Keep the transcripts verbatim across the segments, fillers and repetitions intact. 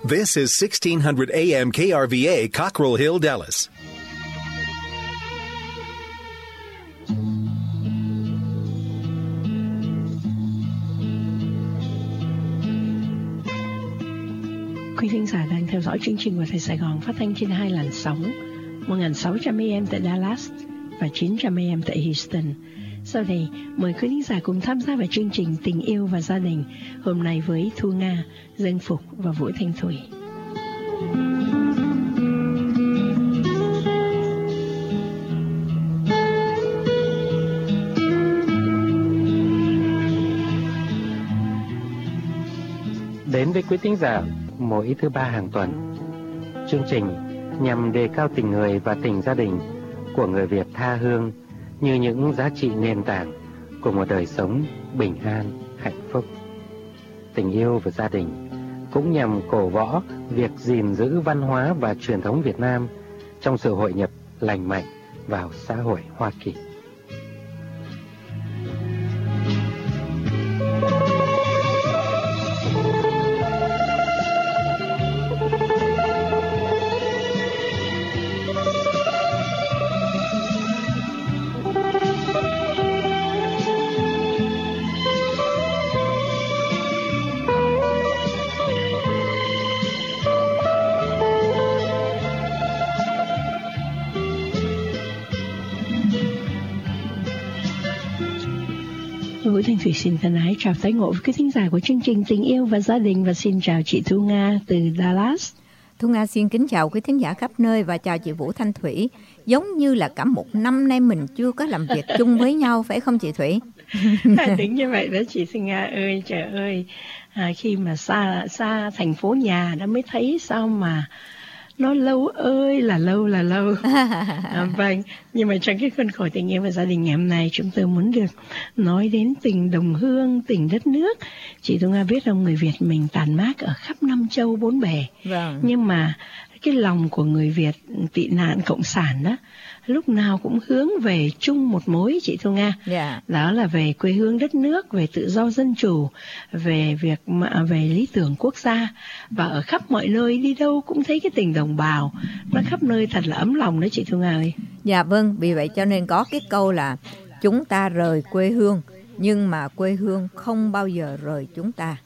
This is sixteen hundred A M K R V A, Cockrell Hill, Dallas. Quý thính giả đang theo dõi chương trình của Đài Sài Gòn phát thanh trên hai làn sóng, một nghìn sáu trăm A M tại Dallas và chín trăm A M tại Houston. Sau đây, mời quý thính giả cùng tham gia vào chương trình Tình yêu và gia đình hôm nay với Thu Nga, Dương Phục và Vũ Thanh Thủy. Đến với quý thính giả mỗi thứ ba hàng tuần, chương trình nhằm đề cao tình người và tình gia đình của người Việt tha hương như những giá trị nền tảng của một đời sống bình an, hạnh phúc. Tình yêu và gia đình cũng nhằm cổ võ việc gìn giữ văn hóa và truyền thống Việt Nam trong sự hội nhập lành mạnh vào xã hội Hoa Kỳ. Vũ Thanh Thủy xin thân ái chào tái ngộ với quý thính giả của chương trình Tình yêu và gia đình, và xin chào chị Thu Nga từ Dallas. Thu Nga xin kính chào quý thính giả khắp nơi và chào chị Vũ Thanh Thủy. Giống như là cả một năm nay mình chưa có làm việc chung với nhau, phải không chị Thủy? Đúng như vậy đó chị Thu Nga ơi, trời ơi, à, khi mà xa xa thành phố nhà đã mới thấy sao mà nó lâu ơi là lâu là lâu. À, vâng, nhưng mà trong cái khuôn khổ Tình yêu và gia đình ngày hôm nay, chúng tôi muốn được nói đến tình đồng hương, tình đất nước. Chị Thu Nga biết không, người Việt mình tàn mát ở khắp năm châu bốn bể. Vâng. Nhưng mà cái lòng của người Việt tị nạn cộng sản đó lúc nào cũng hướng về chung một mối, chị Thu Nga. Yeah. Đó là về quê hương đất nước, về tự do dân chủ, về việc mà, về lý tưởng quốc gia. Và ở khắp mọi nơi, đi đâu cũng thấy cái tình đồng bào, nó khắp nơi thật là ấm lòng đó chị Thu Nga ơi. Dạ vâng, vì vậy cho nên có cái câu là chúng ta rời quê hương, nhưng mà quê hương không bao giờ rời chúng ta.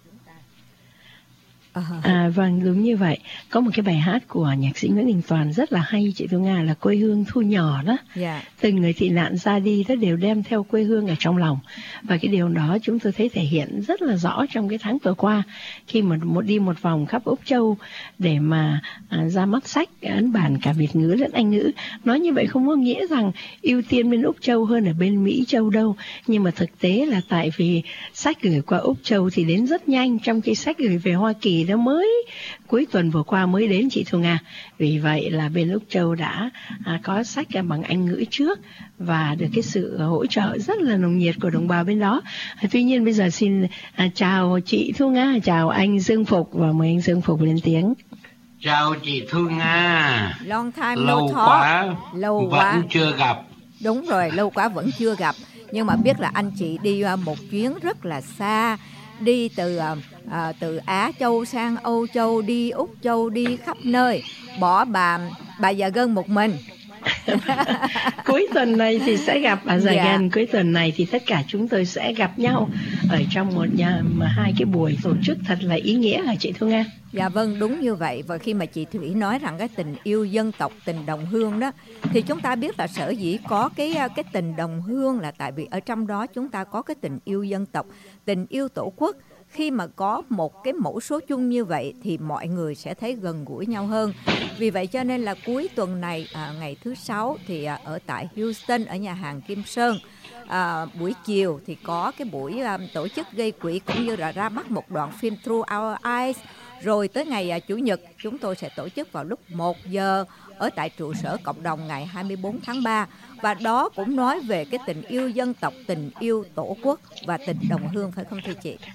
À, vâng, đúng như vậy. Có một cái bài hát của nhạc sĩ Nguyễn Đình Toàn rất là hay chị Thu Nga, là quê hương thu nhỏ đó. Yeah. Từng người tị nạn ra đi đó đều đem theo quê hương ở trong lòng. Và cái điều đó chúng tôi thấy thể hiện rất là rõ trong cái tháng vừa qua, khi mà một đi một vòng khắp Úc Châu để mà à, ra mắt sách ấn bản cả Việt ngữ lẫn Anh ngữ. Nói như vậy không có nghĩa rằng ưu tiên bên Úc Châu hơn ở bên Mỹ Châu đâu, nhưng mà thực tế là tại vì sách gửi qua Úc Châu thì đến rất nhanh, trong khi sách gửi về Hoa Kỳ nó mới cuối tuần vừa qua mới đến chị Thu Nga. Vì vậy là bên Úc Châu đã à, có sách bằng Anh ngữ trước và được cái sự hỗ trợ rất là nồng nhiệt của đồng bào bên đó. À, tuy nhiên bây giờ xin à, chào chị Thu Nga, chào anh Dương Phục, và mời anh Dương Phục lên tiếng. Chào chị Thu Nga. Long time lâu no talk. quá Lâu vẫn quá chưa gặp. Đúng rồi, lâu quá vẫn chưa gặp. Nhưng mà biết là anh chị đi một chuyến rất là xa, đi từ à, từ Á Châu sang Âu Châu, đi Úc Châu, đi khắp nơi, bỏ bà bà già Gân một mình. Cuối tuần này thì sẽ gặp ở Sài Dạ. Gòn. Cuối tuần này thì tất cả chúng tôi sẽ gặp nhau ở trong một nhà mà hai cái buổi tổ chức thật là ý nghĩa hả chị Thu Nga? Dạ vâng, đúng như vậy. Và khi mà chị Thủy nói rằng cái tình yêu dân tộc, tình đồng hương đó, thì chúng ta biết là sở dĩ có cái cái tình đồng hương là tại vì ở trong đó chúng ta có cái tình yêu dân tộc, tình yêu tổ quốc. Khi mà có một cái mẫu số chung như vậy thì mọi người sẽ thấy gần gũi nhau hơn. Vì vậy cho nên là cuối tuần này, à, ngày thứ sáu thì à, ở tại Houston, ở nhà hàng Kim Sơn, à, buổi chiều thì có cái buổi à, tổ chức gây quỹ cũng như là ra mắt một đoạn phim Through Our Eyes. Rồi tới ngày à, Chủ nhật chúng tôi sẽ tổ chức vào lúc một giờ ở tại trụ sở cộng đồng ngày hai mươi bốn tháng ba. Và đó cũng nói về cái tình yêu dân tộc, tình yêu tổ quốc và tình đồng hương, phải không thưa chị?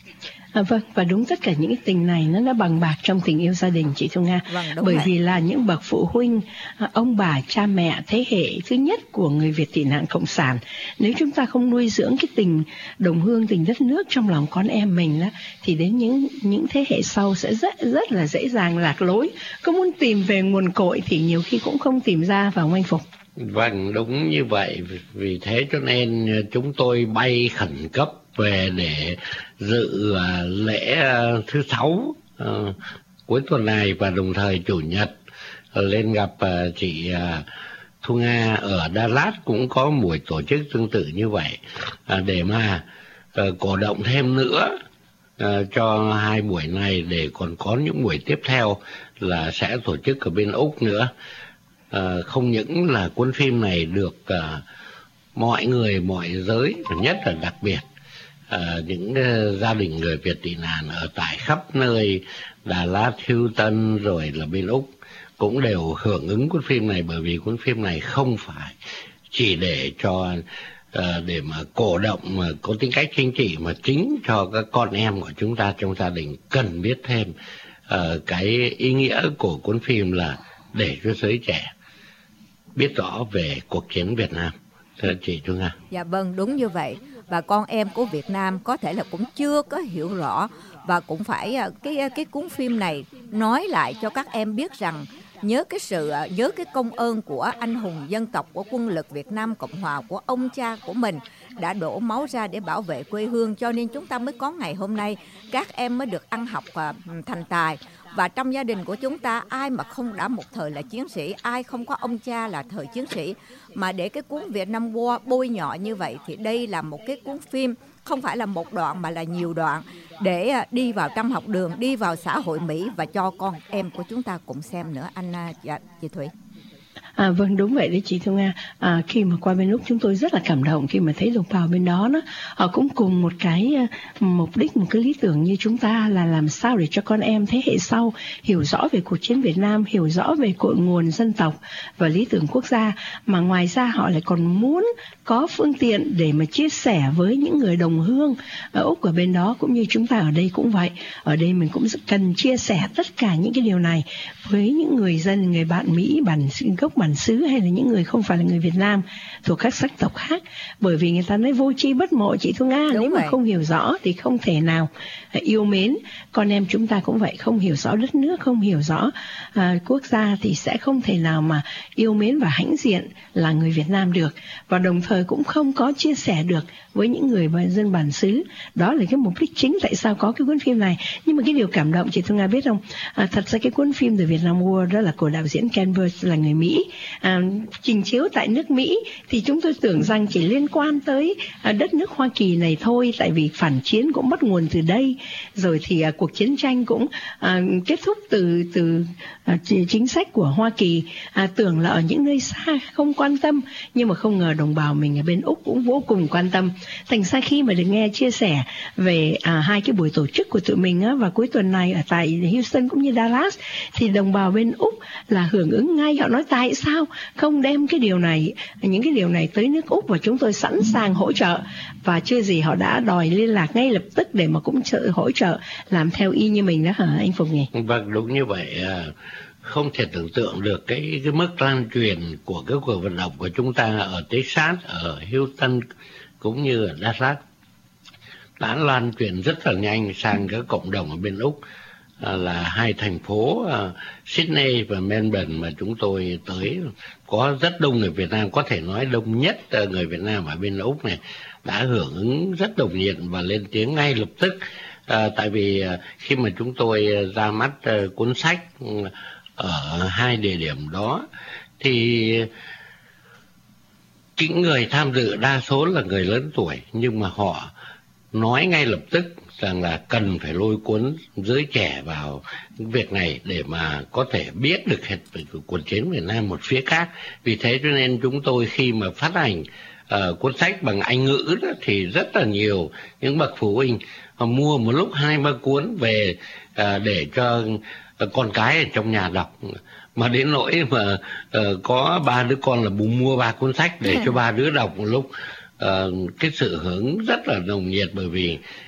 À, vâng, và đúng tất cả những cái tình này nó đã bằng bạc trong tình yêu gia đình, chị Thu Nga. Vâng, Bởi vậy. vì là những bậc phụ huynh, ông bà, cha mẹ thế hệ thứ nhất của người Việt tị nạn cộng sản, nếu chúng ta không nuôi dưỡng cái tình đồng hương, tình đất nước trong lòng con em mình đó, thì đến những những thế hệ sau sẽ rất rất là dễ dàng lạc lối. Có muốn tìm về nguồn cội thì nhiều khi cũng không tìm ra vào Anh Phục. Vâng, đúng như vậy. Vì thế cho nên chúng tôi bay khẩn cấp về để dự uh, lễ uh, thứ sáu uh, cuối tuần này, và đồng thời chủ nhật uh, lên gặp uh, chị uh, Thu Nga ở Đà Lạt cũng có buổi tổ chức tương tự như vậy, uh, để mà uh, cổ động thêm nữa uh, cho hai buổi này, để còn có những buổi tiếp theo là sẽ tổ chức ở bên Úc nữa. Uh, không những là cuốn phim này được uh, mọi người, mọi giới, nhất là đặc biệt uh, những uh, gia đình người Việt tị nạn ở tại khắp nơi Đà Lạt, Houston rồi là bên Úc cũng đều hưởng ứng cuốn phim này, bởi vì cuốn phim này không phải chỉ để cho uh, để mà cổ động mà có tính cách chính trị, mà chính cho các con em của chúng ta trong gia đình cần biết thêm uh, cái ý nghĩa của cuốn phim là để cho giới trẻ biết rõ về cuộc chiến Việt Nam. Thưa chị Thu Nga. Dạ vâng, đúng như vậy. Và con em của Việt Nam có thể là cũng chưa có hiểu rõ, và cũng phải cái cái cuốn phim này nói lại cho các em biết rằng nhớ cái sự nhớ cái công ơn của anh hùng dân tộc, của quân lực Việt Nam Cộng Hòa, của ông cha của mình đã đổ máu ra để bảo vệ quê hương, cho nên chúng ta mới có ngày hôm nay, các em mới được ăn học và thành tài. Và trong gia đình của chúng ta, ai mà không đã một thời là chiến sĩ, ai không có ông cha là thời chiến sĩ, mà để cái cuốn Việt Nam War bôi nhọ như vậy, thì đây là một cái cuốn phim không phải là một đoạn mà là nhiều đoạn, để đi vào trong học đường, đi vào xã hội Mỹ và cho con em của chúng ta cũng xem nữa. Anh dạ, chị Thủy. À, vâng, đúng vậy đấy chị Thu Nga. À, khi mà qua bên Úc chúng tôi rất là cảm động khi mà thấy đồng bào bên đó nó họ cũng cùng một cái uh, mục đích, một cái lý tưởng như chúng ta, là làm sao để cho con em thế hệ sau hiểu rõ về cuộc chiến Việt Nam, hiểu rõ về cội nguồn dân tộc và lý tưởng quốc gia, mà ngoài ra họ lại còn muốn có phương tiện để mà chia sẻ với những người đồng hương ở Úc ở bên đó, cũng như chúng ta ở đây cũng vậy. Ở đây mình cũng cần chia sẻ tất cả những cái điều này với những người dân, người bạn Mỹ bản gốc bản xứ, hay là những người không phải là người Việt Nam thuộc các sắc tộc khác. Bởi vì người ta nói vô tri bất mộ, chị Thu Nga. Đúng Nếu vậy. Mà không hiểu rõ thì không thể nào yêu mến. Con em chúng ta cũng vậy, không hiểu rõ đất nước, không hiểu rõ à, quốc gia thì sẽ không thể nào mà yêu mến và hãnh diện là người Việt Nam được. Và đồng thời cũng không có chia sẻ được với những người dân bản xứ. Đó là cái mục đích chính tại sao có cái cuốn phim này. Nhưng mà cái điều cảm động chị Thu Nga biết không, à, thật ra cái cuốn phim The Vietnam War đó là của đạo diễn Ken Burns, là người Mỹ, à, trình chiếu tại nước Mỹ, thì chúng tôi tưởng rằng chỉ liên quan tới à, đất nước Hoa Kỳ này thôi, tại vì phản chiến cũng bắt nguồn từ đây, rồi thì à, cuộc chiến tranh cũng à, kết thúc từ từ à, chính sách của Hoa Kỳ. À, tưởng là ở những nơi xa không quan tâm, nhưng mà không ngờ đồng bào mình ở bên Úc cũng vô cùng quan tâm. Thành ra khi mà được nghe chia sẻ về à, hai cái buổi tổ chức của tụi mình á, và cuối tuần này ở tại Houston cũng như Dallas, thì đồng bào bên Úc là hưởng ứng ngay. Họ nói tại sao không đem cái điều này, những cái điều này tới nước Úc, và chúng tôi sẵn sàng hỗ trợ. Và chưa gì họ đã đòi liên lạc ngay lập tức để mà cũng trợ, hỗ trợ làm theo y như mình đó hả anh Phục nhỉ? Vâng, đúng như vậy. Không thể tưởng tượng được cái, cái mức lan truyền của cái cuộc vận động của chúng ta ở Texas, ở Houston cũng như ở Dallas, đã lan truyền rất là nhanh sang các cộng đồng ở bên Úc. Là hai thành phố uh, Sydney và Melbourne mà chúng tôi tới, có rất đông người Việt Nam, có thể nói đông nhất uh, người Việt Nam ở bên Úc này đã hưởng ứng rất đồng nhiệt và lên tiếng ngay lập tức. Uh, tại vì uh, khi mà chúng tôi uh, ra mắt uh, cuốn sách uh, ở hai địa điểm đó, thì những người tham dự đa số là người lớn tuổi, nhưng mà họ nói ngay lập tức rằng là cần phải lôi cuốn giới trẻ vào việc này để mà có thể biết được hết về cuộc chiến Việt Nam một phía khác. Vì thế cho nên chúng tôi khi mà phát hành uh, cuốn sách bằng Anh ngữ đó, thì rất là nhiều những bậc phụ huynh họ mua một lúc hai ba cuốn về uh, để cho uh, con cái ở trong nhà đọc. Mà đến nỗi mà uh, có ba đứa con là bố mua ba cuốn sách để cho ba đứa đọc một lúc. Uh, cái sự hưởng rất là nồng nhiệt, bởi vì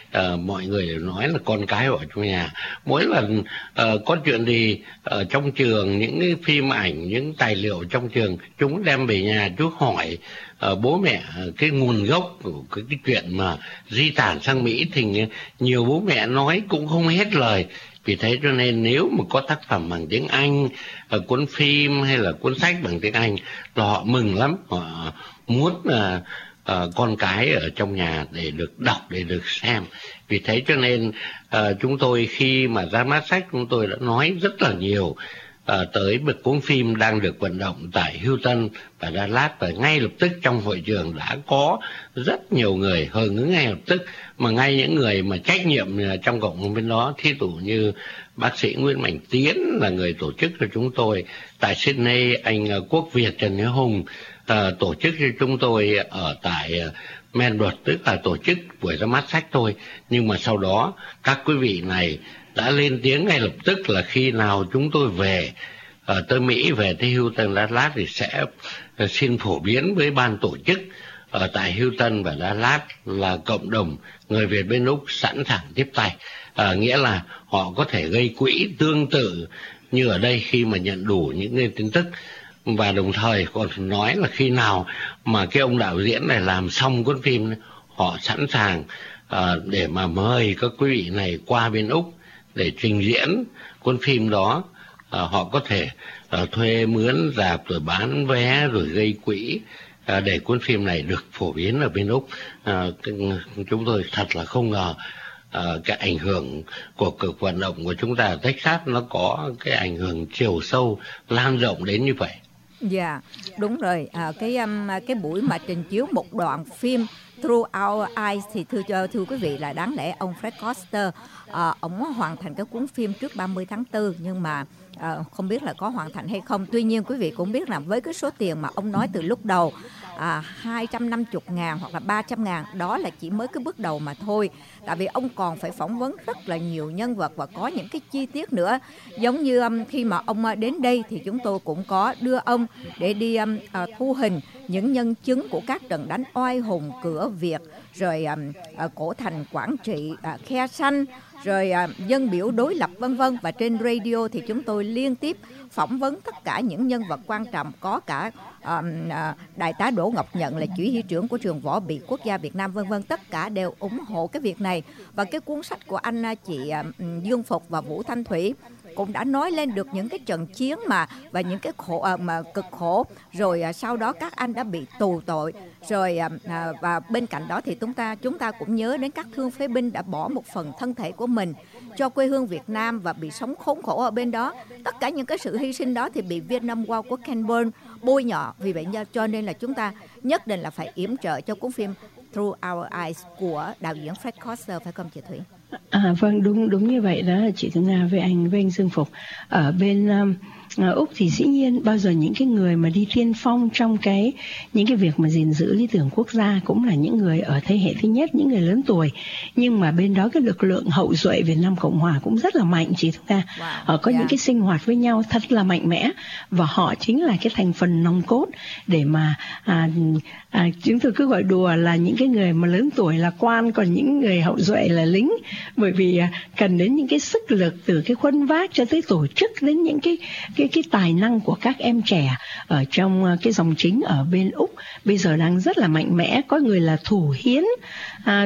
uh, mọi người đều nói là con cái ở trong nhà. Mỗi lần uh, có chuyện gì ở trong trường, những cái phim ảnh, những tài liệu trong trường, chúng đem về nhà, chú hỏi uh, bố mẹ cái nguồn gốc của cái, cái chuyện mà di tản sang Mỹ, thì nhiều bố mẹ nói cũng không hết lời. Vì thế cho nên nếu mà có tác phẩm bằng tiếng Anh, ở cuốn phim hay là cuốn sách bằng tiếng Anh, là họ mừng lắm, họ muốn uh, uh, con cái ở trong nhà để được đọc, để được xem. Vì thế cho nên uh, chúng tôi khi mà ra mắt sách, chúng tôi đã nói rất là nhiều À, tới một cuốn phim đang được vận động tại Houston và Dallas, và ngay lập tức trong hội trường đã có rất nhiều người hưởng ứng ngay lập tức, mà ngay những người mà trách nhiệm trong cộng đồng bên đó, thí dụ như bác sĩ Nguyễn Mạnh Tiến là người tổ chức cho chúng tôi tại Sydney, anh Quốc Việt, Trần Nhớ Hùng à, tổ chức cho chúng tôi ở tại Melbourne, tức là tổ chức buổi ra mắt sách thôi. Nhưng mà sau đó các quý vị này đã lên tiếng ngay lập tức là khi nào chúng tôi về uh, tới Mỹ, về tới Houston, Dallas thì sẽ uh, xin phổ biến với ban tổ chức ở tại Houston và Dallas là cộng đồng người Việt bên Úc sẵn sàng tiếp tay. Uh, nghĩa là họ có thể gây quỹ tương tự như ở đây khi mà nhận đủ những cái tin tức, và đồng thời còn nói là khi nào mà cái ông đạo diễn này làm xong cuốn phim, họ sẵn sàng uh, để mà mời các quý vị này qua bên Úc để trình diễn cuốn phim đó. À, họ có thể à, thuê mướn rạp rồi bán vé rồi gây quỹ à, để cuốn phim này được phổ biến ở bên Úc. À, chúng tôi thật là không ngờ à, cái ảnh hưởng của cuộc vận động của chúng ta ở Texas nó có cái ảnh hưởng chiều sâu lan rộng đến như vậy. Dạ, yeah, đúng rồi. À, cái um, cái buổi mà trình chiếu một đoạn phim Through Our Eyes thì thưa thưa quý vị là đáng lẽ ông Fred Koster à, ông hoàn thành cái cuốn phim trước ba mươi tháng tư, nhưng mà à, không biết là có hoàn thành hay không. Tuy nhiên quý vị cũng biết là với cái số tiền mà ông nói từ lúc đầu à, hai trăm năm mươi ngàn hoặc là ba trăm ngàn, đó là chỉ mới cái bước đầu mà thôi. Tại vì ông còn phải phỏng vấn rất là nhiều nhân vật và có những cái chi tiết nữa. Giống như um, khi mà ông đến đây thì chúng tôi cũng có đưa ông để đi um, à, thu hình những nhân chứng của các trận đánh oai hùng Cửa Việt, rồi um, à, cổ thành Quảng Trị, à, Khe Sanh, rồi à, dân biểu đối lập vân vân. Và trên radio thì chúng tôi liên tiếp phỏng vấn tất cả những nhân vật quan trọng, có cả à, à, đại tá Đỗ Ngọc Nhận là chỉ huy trưởng của trường võ bị quốc gia Việt Nam vân vân, tất cả đều ủng hộ cái việc này. Và cái cuốn sách của anh chị à, Dương Phục và Vũ Thanh Thủy cũng đã nói lên được những cái trận chiến mà và những cái khổ à, mà cực khổ, rồi à, sau đó các anh đã bị tù tội, rồi à, à, và bên cạnh đó thì chúng ta chúng ta cũng nhớ đến các thương phế binh đã bỏ một phần thân thể của mình cho quê hương Việt Nam và bị sống khốn khổ ở bên đó. Tất cả những cái sự hy sinh đó thì bị Vietnam War của Ken Burns bôi nhọ. Vì vậy cho nên là chúng ta nhất định là phải yểm trợ cho cuốn phim Through Our Eyes của đạo diễn Fred Koster, phải không chị Thủy? À, vâng, đúng đúng như vậy đó chị Thu Nga với anh với anh Dương Phục. Ở bên um, Úc thì dĩ nhiên bao giờ những cái người mà đi tiên phong trong cái những cái việc mà gìn giữ lý tưởng quốc gia cũng là những người ở thế hệ thứ nhất, những người lớn tuổi. Nhưng mà bên đó cái lực lượng hậu duệ Việt Nam Cộng Hòa cũng rất là mạnh chị Thu Nga. Wow. Họ có yeah. những cái sinh hoạt với nhau thật là mạnh mẽ, và họ chính là cái thành phần nòng cốt để mà à, à, chúng tôi cứ gọi đùa là những cái người mà lớn tuổi là quan, còn những người hậu duệ là lính. Bởi vì à, cần đến những cái sức lực từ cái khuân vác cho tới tổ chức, đến những cái cái cái tài năng của các em trẻ ở trong uh, cái dòng chính ở bên Úc bây giờ đang rất là mạnh mẽ. Có người là thủ hiến à,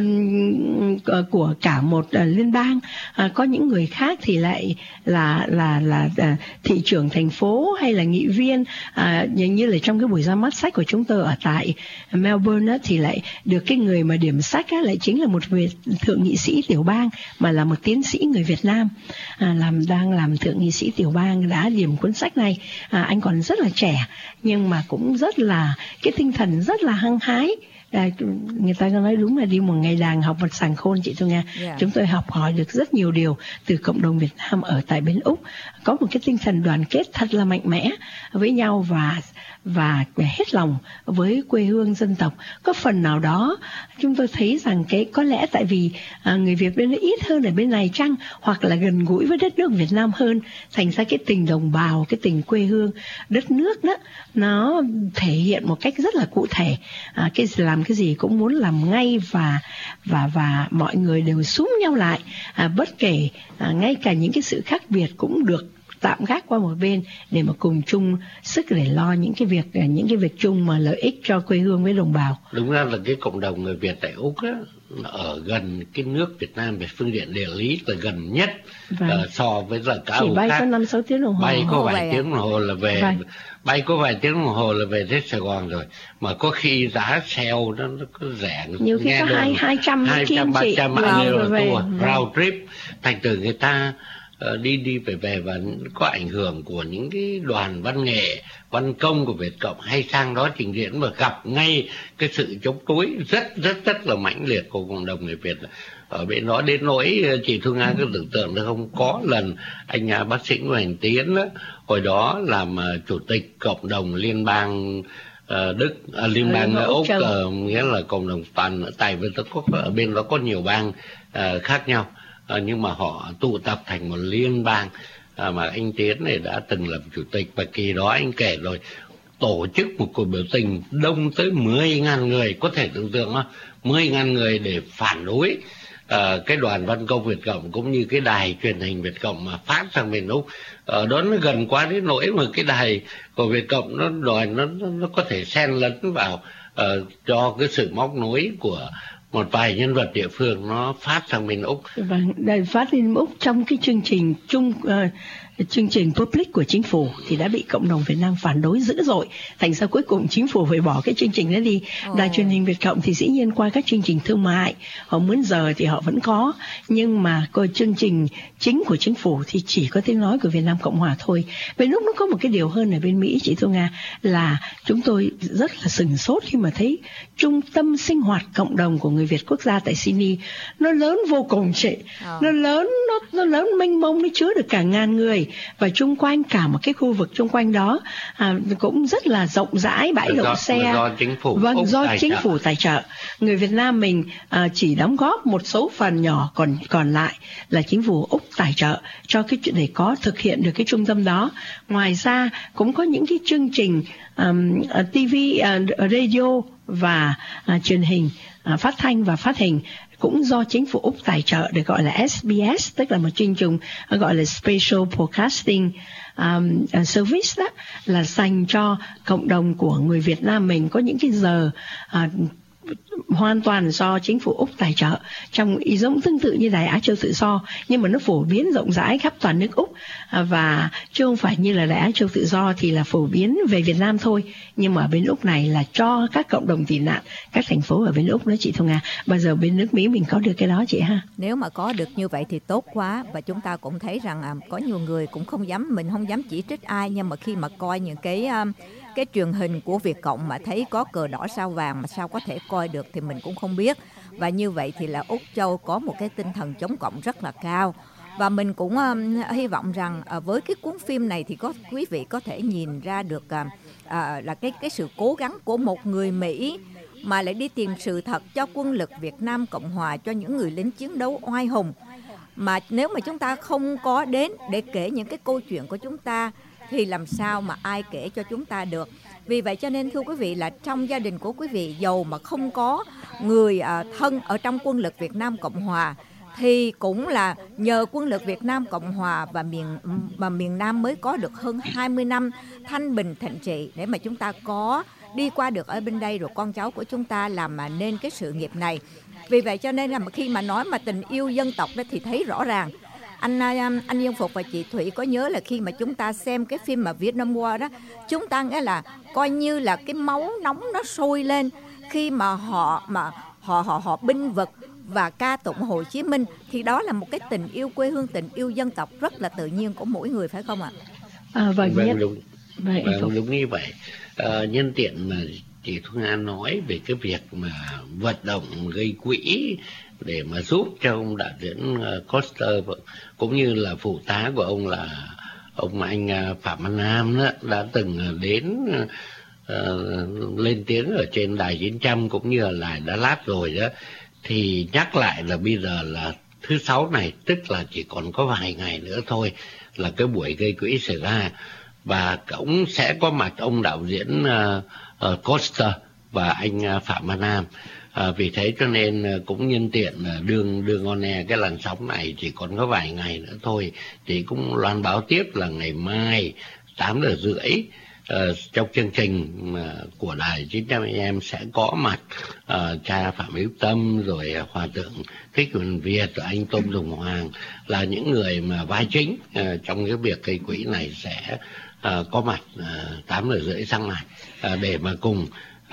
của cả một uh, liên bang, à, có những người khác thì lại là là là, là thị trưởng thành phố hay là nghị viên. À, như là trong cái buổi ra mắt sách của chúng tôi ở tại Melbourne á, thì lại được cái người mà điểm sách á, lại chính là một vị thượng nghị sĩ tiểu bang mà là một tiến sĩ người Việt Nam, à, làm đang làm thượng nghị sĩ tiểu bang, đã điểm cuốn sách này. À, anh còn rất là trẻ nhưng mà cũng rất là cái tinh thần rất là hăng hái. À, người ta nói đúng là đi một ngày đàng học một sàng khôn chị Thu Nga. Yeah. Chúng tôi học hỏi được rất nhiều điều từ cộng đồng Việt Nam ở tại bên Úc, có một cái tinh thần đoàn kết thật là mạnh mẽ với nhau và và hết lòng với quê hương dân tộc. Có phần nào đó chúng tôi thấy rằng cái có lẽ tại vì à, người Việt bên đó ít hơn ở bên này chăng, hoặc là gần gũi với đất nước Việt Nam hơn, thành ra cái tình đồng bào bào, cái tình quê hương đất nước đó, nó thể hiện một cách rất là cụ thể. À, cái làm cái gì cũng muốn làm ngay và và và mọi người đều xúm nhau lại, à, bất kể à, ngay cả những cái sự khác biệt cũng được tạm gác qua một bên để mà cùng chung sức để lo những cái việc những cái việc chung mà lợi ích cho quê hương với đồng bào. Đúng ra là cái cộng đồng người Việt tại Úc á, ở gần cái nước Việt Nam về phương diện địa lý là gần nhất. Vâng. uh, so với giờ cả chỉ bay khác. có năm sáu tiếng đồng hồ. Bay có vài vậy tiếng đồng hồ là về. Vâng. Bay có vài tiếng đồng hồ là về tới Sài Gòn rồi. Mà có khi giá xe nó nó có rẻ. Nhiều khi có hai hai trăm hai trăm ba trăm bao nhiêu là tour round trip. Thành từ người ta uh, đi đi về về và có ảnh hưởng của những cái đoàn văn nghệ, văn công của Việt Cộng hay sang đó trình diễn và gặp ngay cái sự chống đối rất rất rất là mãnh liệt của cộng đồng người Việt ở bên đó, đến nỗi chị Thu Nga cứ tưởng tượng được không, có lần anh nhà bác sĩ Hoành Tiến đó, hồi đó làm uh, chủ tịch cộng đồng liên bang uh, Đức, uh, liên bang ừ, Úc, uh, nghĩa là cộng đồng toàn tại vì có ở bên đó có nhiều bang uh, khác nhau, uh, nhưng mà họ tụ tập thành một liên bang. À, mà anh Tiến này đã từng làm chủ tịch, và kỳ đó anh kể rồi, tổ chức một cuộc biểu tình đông tới mười nghìn người, có thể tưởng tượng không? mười nghìn người để phản đối à, cái đoàn văn công Việt Cộng cũng như cái đài truyền hình Việt Cộng mà phát sang miền Úc. Ở đó nó gần quá đến nỗi mà cái đài của Việt Cộng nó đòi nó nó, nó có thể xen lẫn vào uh, cho cái sự móc nối của một vài nhân vật địa phương nó phát sang bên Úc. Vâng, đài phát lên Úc trong cái chương trình chung uh, chương trình public của chính phủ thì đã bị cộng đồng Việt Nam phản đối dữ dội. Thành ra cuối cùng chính phủ phải bỏ cái chương trình đó đi. Oh. Đài truyền hình Việt Cộng thì dĩ nhiên qua các chương trình thương mại, họ muốn giờ thì họ vẫn có, nhưng mà coi chương trình chính của chính phủ thì chỉ có tiếng nói của Việt Nam Cộng Hòa thôi. Bên Úc nó có một cái điều hơn ở bên Mỹ, chị Thu Nga, là chúng tôi rất là sửng sốt khi mà thấy trung tâm sinh hoạt cộng đồng của người Việt quốc gia tại Sydney nó lớn vô cùng chị. Oh. Nó lớn, nó nó lớn mênh mông, nó chứa được cả ngàn người, và chung quanh cả một cái khu vực chung quanh đó à, cũng rất là rộng rãi, bãi đậu xe. Do chính phủ vâng Úc do tài chính trợ. phủ tài trợ. Người Việt Nam mình à, chỉ đóng góp một số phần nhỏ, còn còn lại là chính phủ Úc tài trợ cho cái chuyện để có thực hiện được cái trung tâm đó. Ngoài ra cũng có những cái chương trình um, ti vi, uh, radio và uh, truyền hình, uh, phát thanh và phát hình cũng do chính phủ Úc tài trợ, được gọi là ét bê ét, tức là một chương trình gọi là Special Broadcasting um, Service, đó là dành cho cộng đồng của người Việt Nam mình, có những cái giờ uh, hoàn toàn do chính phủ Úc tài trợ, trong ý giống tương tự như Đài Á Châu Tự Do, nhưng mà nó phổ biến rộng rãi khắp toàn nước Úc, và chứ không phải như là Đài Á Châu Tự Do thì là phổ biến về Việt Nam thôi, nhưng mà ở bên Úc này là cho các cộng đồng tị nạn, các thành phố ở bên Úc đó chị Thu Nga. Bao giờ bên nước Mỹ mình có được cái đó chị ha? Nếu mà có được như vậy thì tốt quá, và chúng ta cũng thấy rằng à, có nhiều người cũng không dám, mình không dám chỉ trích ai, nhưng mà khi mà coi những cái um, cái truyền hình của Việt Cộng mà thấy có cờ đỏ sao vàng mà sao có thể coi được thì mình cũng không biết. Và như vậy thì là Úc Châu có một cái tinh thần chống cộng rất là cao. Và mình cũng um, hy vọng rằng uh, với cái cuốn phim này thì có quý vị có thể nhìn ra được uh, uh, là cái cái sự cố gắng của một người Mỹ mà lại đi tìm sự thật cho quân lực Việt Nam Cộng Hòa, cho những người lính chiến đấu oai hùng. Mà nếu mà chúng ta không có đến để kể những cái câu chuyện của chúng ta thì làm sao mà ai kể cho chúng ta được. Vì vậy cho nên thưa quý vị là trong gia đình của quý vị, dầu mà không có người à, thân ở trong quân lực Việt Nam Cộng Hòa, thì cũng là nhờ quân lực Việt Nam Cộng Hòa và miền mà miền Nam mới có được hơn hai mươi năm thanh bình thịnh trị để mà chúng ta có đi qua được ở bên đây, rồi con cháu của chúng ta làm mà nên cái sự nghiệp này. Vì vậy cho nên là khi mà nói mà tình yêu dân tộc đó thì thấy rõ ràng. Anh anh Nhân Phục và chị Thủy có nhớ là khi mà chúng ta xem cái phim mà Vietnam War đó, chúng ta nghe là coi như là cái máu nóng nó sôi lên khi mà họ mà họ họ họ binh vực và ca tụng Hồ Chí Minh, thì đó là một cái tình yêu quê hương, tình yêu dân tộc rất là tự nhiên của mỗi người, phải không ạ? À, vâng, vâng, đúng, vâng, đúng như vậy. À, nhân tiện mà chị Thu Nga nói về cái việc mà vận động gây quỹ để mà giúp cho ông đạo diễn Coster cũng như là phụ tá của ông là ông anh Phạm Văn Nam đó, đã từng đến uh, lên tiếng ở trên đài chín trăm cũng như là đài Đà Lạt rồi đó, thì nhắc lại là bây giờ là thứ sáu này, tức là chỉ còn có vài ngày nữa thôi là cái buổi gây quỹ xảy ra. và cũng sẽ có mặt ông đạo diễn uh, uh, Coster và anh uh, Phạm Văn Nam. À, vì thế cho nên cũng nhân tiện đường đường on air cái làn sóng này chỉ còn có vài ngày nữa thôi, thì cũng loan báo tiếp là ngày mai tám giờ rưỡi uh, trong chương trình uh, của đài chín trăm a em sẽ có mặt uh, cha Phạm Hữu Tâm, rồi uh, hòa thượng Thích Huyền Việt, rồi anh Tôn Tùng Hoàng, là những người mà vai chính uh, trong cái việc gây quỹ này sẽ uh, có mặt uh, tám giờ rưỡi sáng nay uh, để mà cùng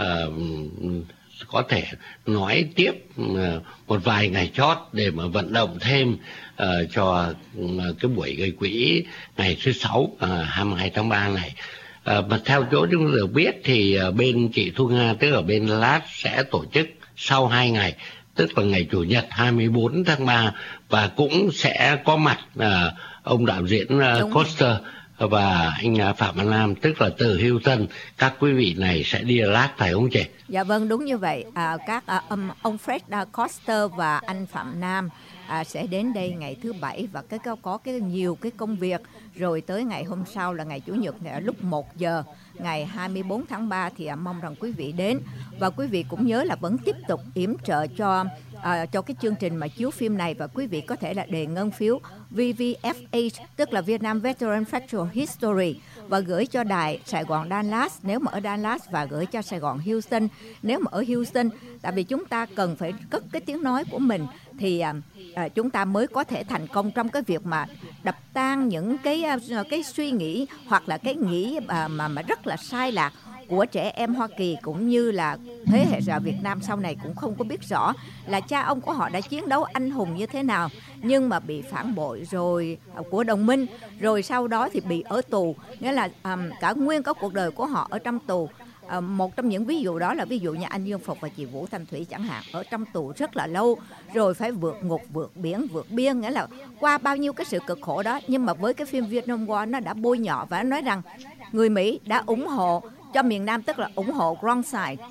uh, có thể nói tiếp một vài ngày chót để mà vận động thêm uh, cho uh, cái buổi gây quỹ ngày thứ sáu uh, hai mươi hai tháng ba này. Uh, mà theo chỗ chúng tôi được biết thì uh, bên chị Thu Nga, tức ở bên Lát, sẽ tổ chức sau hai ngày, tức là ngày Chủ nhật hai mươi bốn tháng ba, và cũng sẽ có mặt uh, ông đạo diễn uh, Coster và anh Phạm Văn Nam, tức là từ Houston. Các quý vị này sẽ đi Đà Lạt, phải không chị? Dạ vâng, đúng như vậy. À, các à, um, ông Fred uh, Coster và anh Phạm Nam à, sẽ đến đây ngày thứ bảy, và cái có, có cái nhiều cái công việc. Rồi tới ngày hôm sau là ngày Chủ nhật, lúc một giờ ngày hai mươi bốn tháng ba thì à, mong rằng quý vị đến. Và quý vị cũng nhớ là vẫn tiếp tục yểm trợ cho À, cho cái chương trình mà chiếu phim này, và quý vị có thể là đề ngân phiếu vê vê ép hát, tức là Vietnam Veteran Factual History, và gửi cho đài Sài Gòn Dallas nếu mà ở Dallas, và gửi cho Sài Gòn Houston nếu mà ở Houston. Tại vì chúng ta cần phải cất cái tiếng nói của mình thì à, à, chúng ta mới có thể thành công trong cái việc mà đập tan những cái cái suy nghĩ hoặc là cái nghĩ mà mà, mà rất là sai lạc của trẻ em Hoa Kỳ, cũng như là thế hệ già Việt Nam sau này cũng không có biết rõ là cha ông của họ đã chiến đấu anh hùng như thế nào, nhưng mà bị phản bội rồi của đồng minh, rồi sau đó thì bị ở tù, nghĩa là um, cả nguyên có cuộc đời của họ ở trong tù. À, một trong những ví dụ đó là ví dụ như anh Dương Phục và chị Vũ Thanh Thủy chẳng hạn, ở trong tù rất là lâu, rồi phải vượt ngục, vượt biển, vượt biên, nghĩa là qua bao nhiêu cái sự cực khổ đó. Nhưng mà với cái phim Vietnam War, nó đã bôi nhọ và nó nói rằng người Mỹ đã ủng hộ cho miền Nam, tức là ủng hộ wrong side.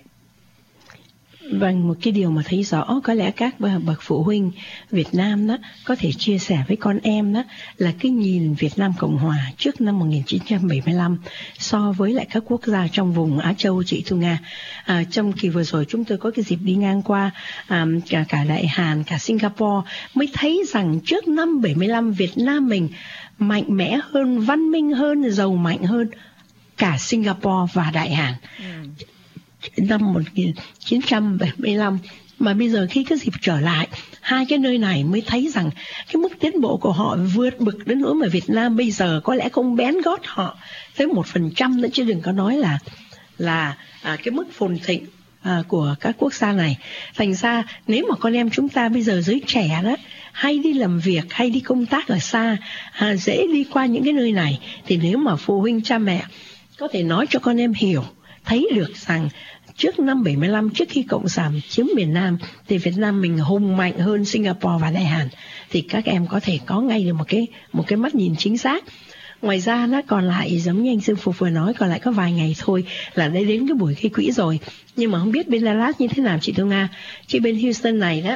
Vâng, một cái điều mà thấy rõ có lẽ các bậc phụ huynh Việt Nam đó có thể chia sẻ với con em đó là cái nhìn Việt Nam Cộng Hòa trước năm một nghìn chín trăm bảy mươi lăm so với lại các quốc gia trong vùng Á Châu, chị Thu Nga. À, trong kỳ vừa rồi chúng tôi có cái dịp đi ngang qua à, cả, cả Đại Hàn, cả Singapore, mới thấy rằng trước năm bảy mươi lăm Việt Nam mình mạnh mẽ hơn, văn minh hơn, giàu mạnh hơn cả Singapore và Đại Hàn. Ừ. Năm một nghìn chín trăm bảy mươi lăm, mà bây giờ khi cái dịp trở lại hai cái nơi này mới thấy rằng cái mức tiến bộ của họ vượt bực đến nỗi mà Việt Nam bây giờ có lẽ không bén gót họ tới một phần trăm nữa, chứ đừng có nói là là à, cái mức phồn thịnh à, của các quốc gia này. Thành ra nếu mà con em chúng ta bây giờ giới trẻ đó hay đi làm việc, hay đi công tác ở xa, à, dễ đi qua những cái nơi này, thì nếu mà phụ huynh cha mẹ có thể nói cho con em hiểu, thấy được rằng trước năm bảy mươi lăm, trước khi Cộng sản chiếm miền Nam, thì Việt Nam mình hùng mạnh hơn Singapore và Đại Hàn, thì các em có thể có ngay được một cái một cái mắt nhìn chính xác. Ngoài ra nó còn lại giống như anh Dương Phục vừa nói, còn lại có vài ngày thôi là đã đến cái buổi gây quỹ rồi. Nhưng mà không biết bên Dallas như thế nào chị Thu Nga. Chị bên Houston này đó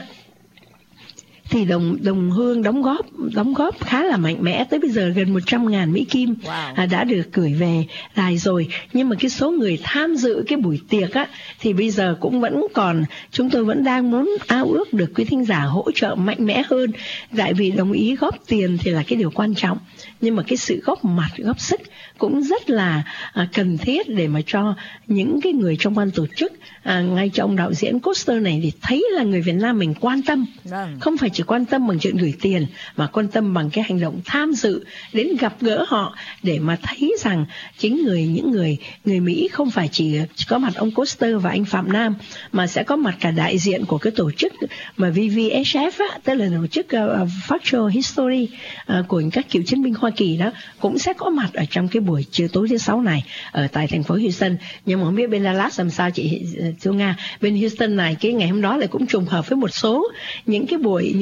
thì đồng đồng hương đóng góp đóng góp khá là mạnh mẽ, tới bây giờ gần một trăm ngàn Mỹ Kim wow. à, đã được gửi về đài rồi. Nhưng mà cái số người tham dự cái buổi tiệc á thì bây giờ cũng vẫn còn, chúng tôi vẫn đang muốn ao ước được quý thính giả hỗ trợ mạnh mẽ hơn. Tại vì đồng ý góp tiền thì là cái điều quan trọng, nhưng mà cái sự góp mặt, góp sức cũng rất là à, cần thiết để mà cho những cái người trong ban tổ chức, à, ngay cho ông đạo diễn Coster này thì thấy là người Việt Nam mình quan tâm, Đừng. không phải chỉ quan tâm bằng chuyện gửi tiền, mà quan tâm bằng cái hành động tham dự, đến gặp gỡ họ để mà thấy rằng chính người những người người Mỹ không phải chỉ có mặt ông Coster và anh Phạm Nam, mà sẽ có mặt cả đại diện của cái tổ chức mà vê vê ét ép á, tức là tổ chức uh, Factual History uh, của các cựu chiến binh Hoa Kỳ đó, cũng sẽ có mặt ở trong cái buổi chiều tối thứ sáu này ở tại thành phố Houston. Nhưng mà không biết bên Dallas làm sao chị Thu Nga. Bên Houston này cái ngày hôm đó lại cũng trùng hợp với một số những cái buổi những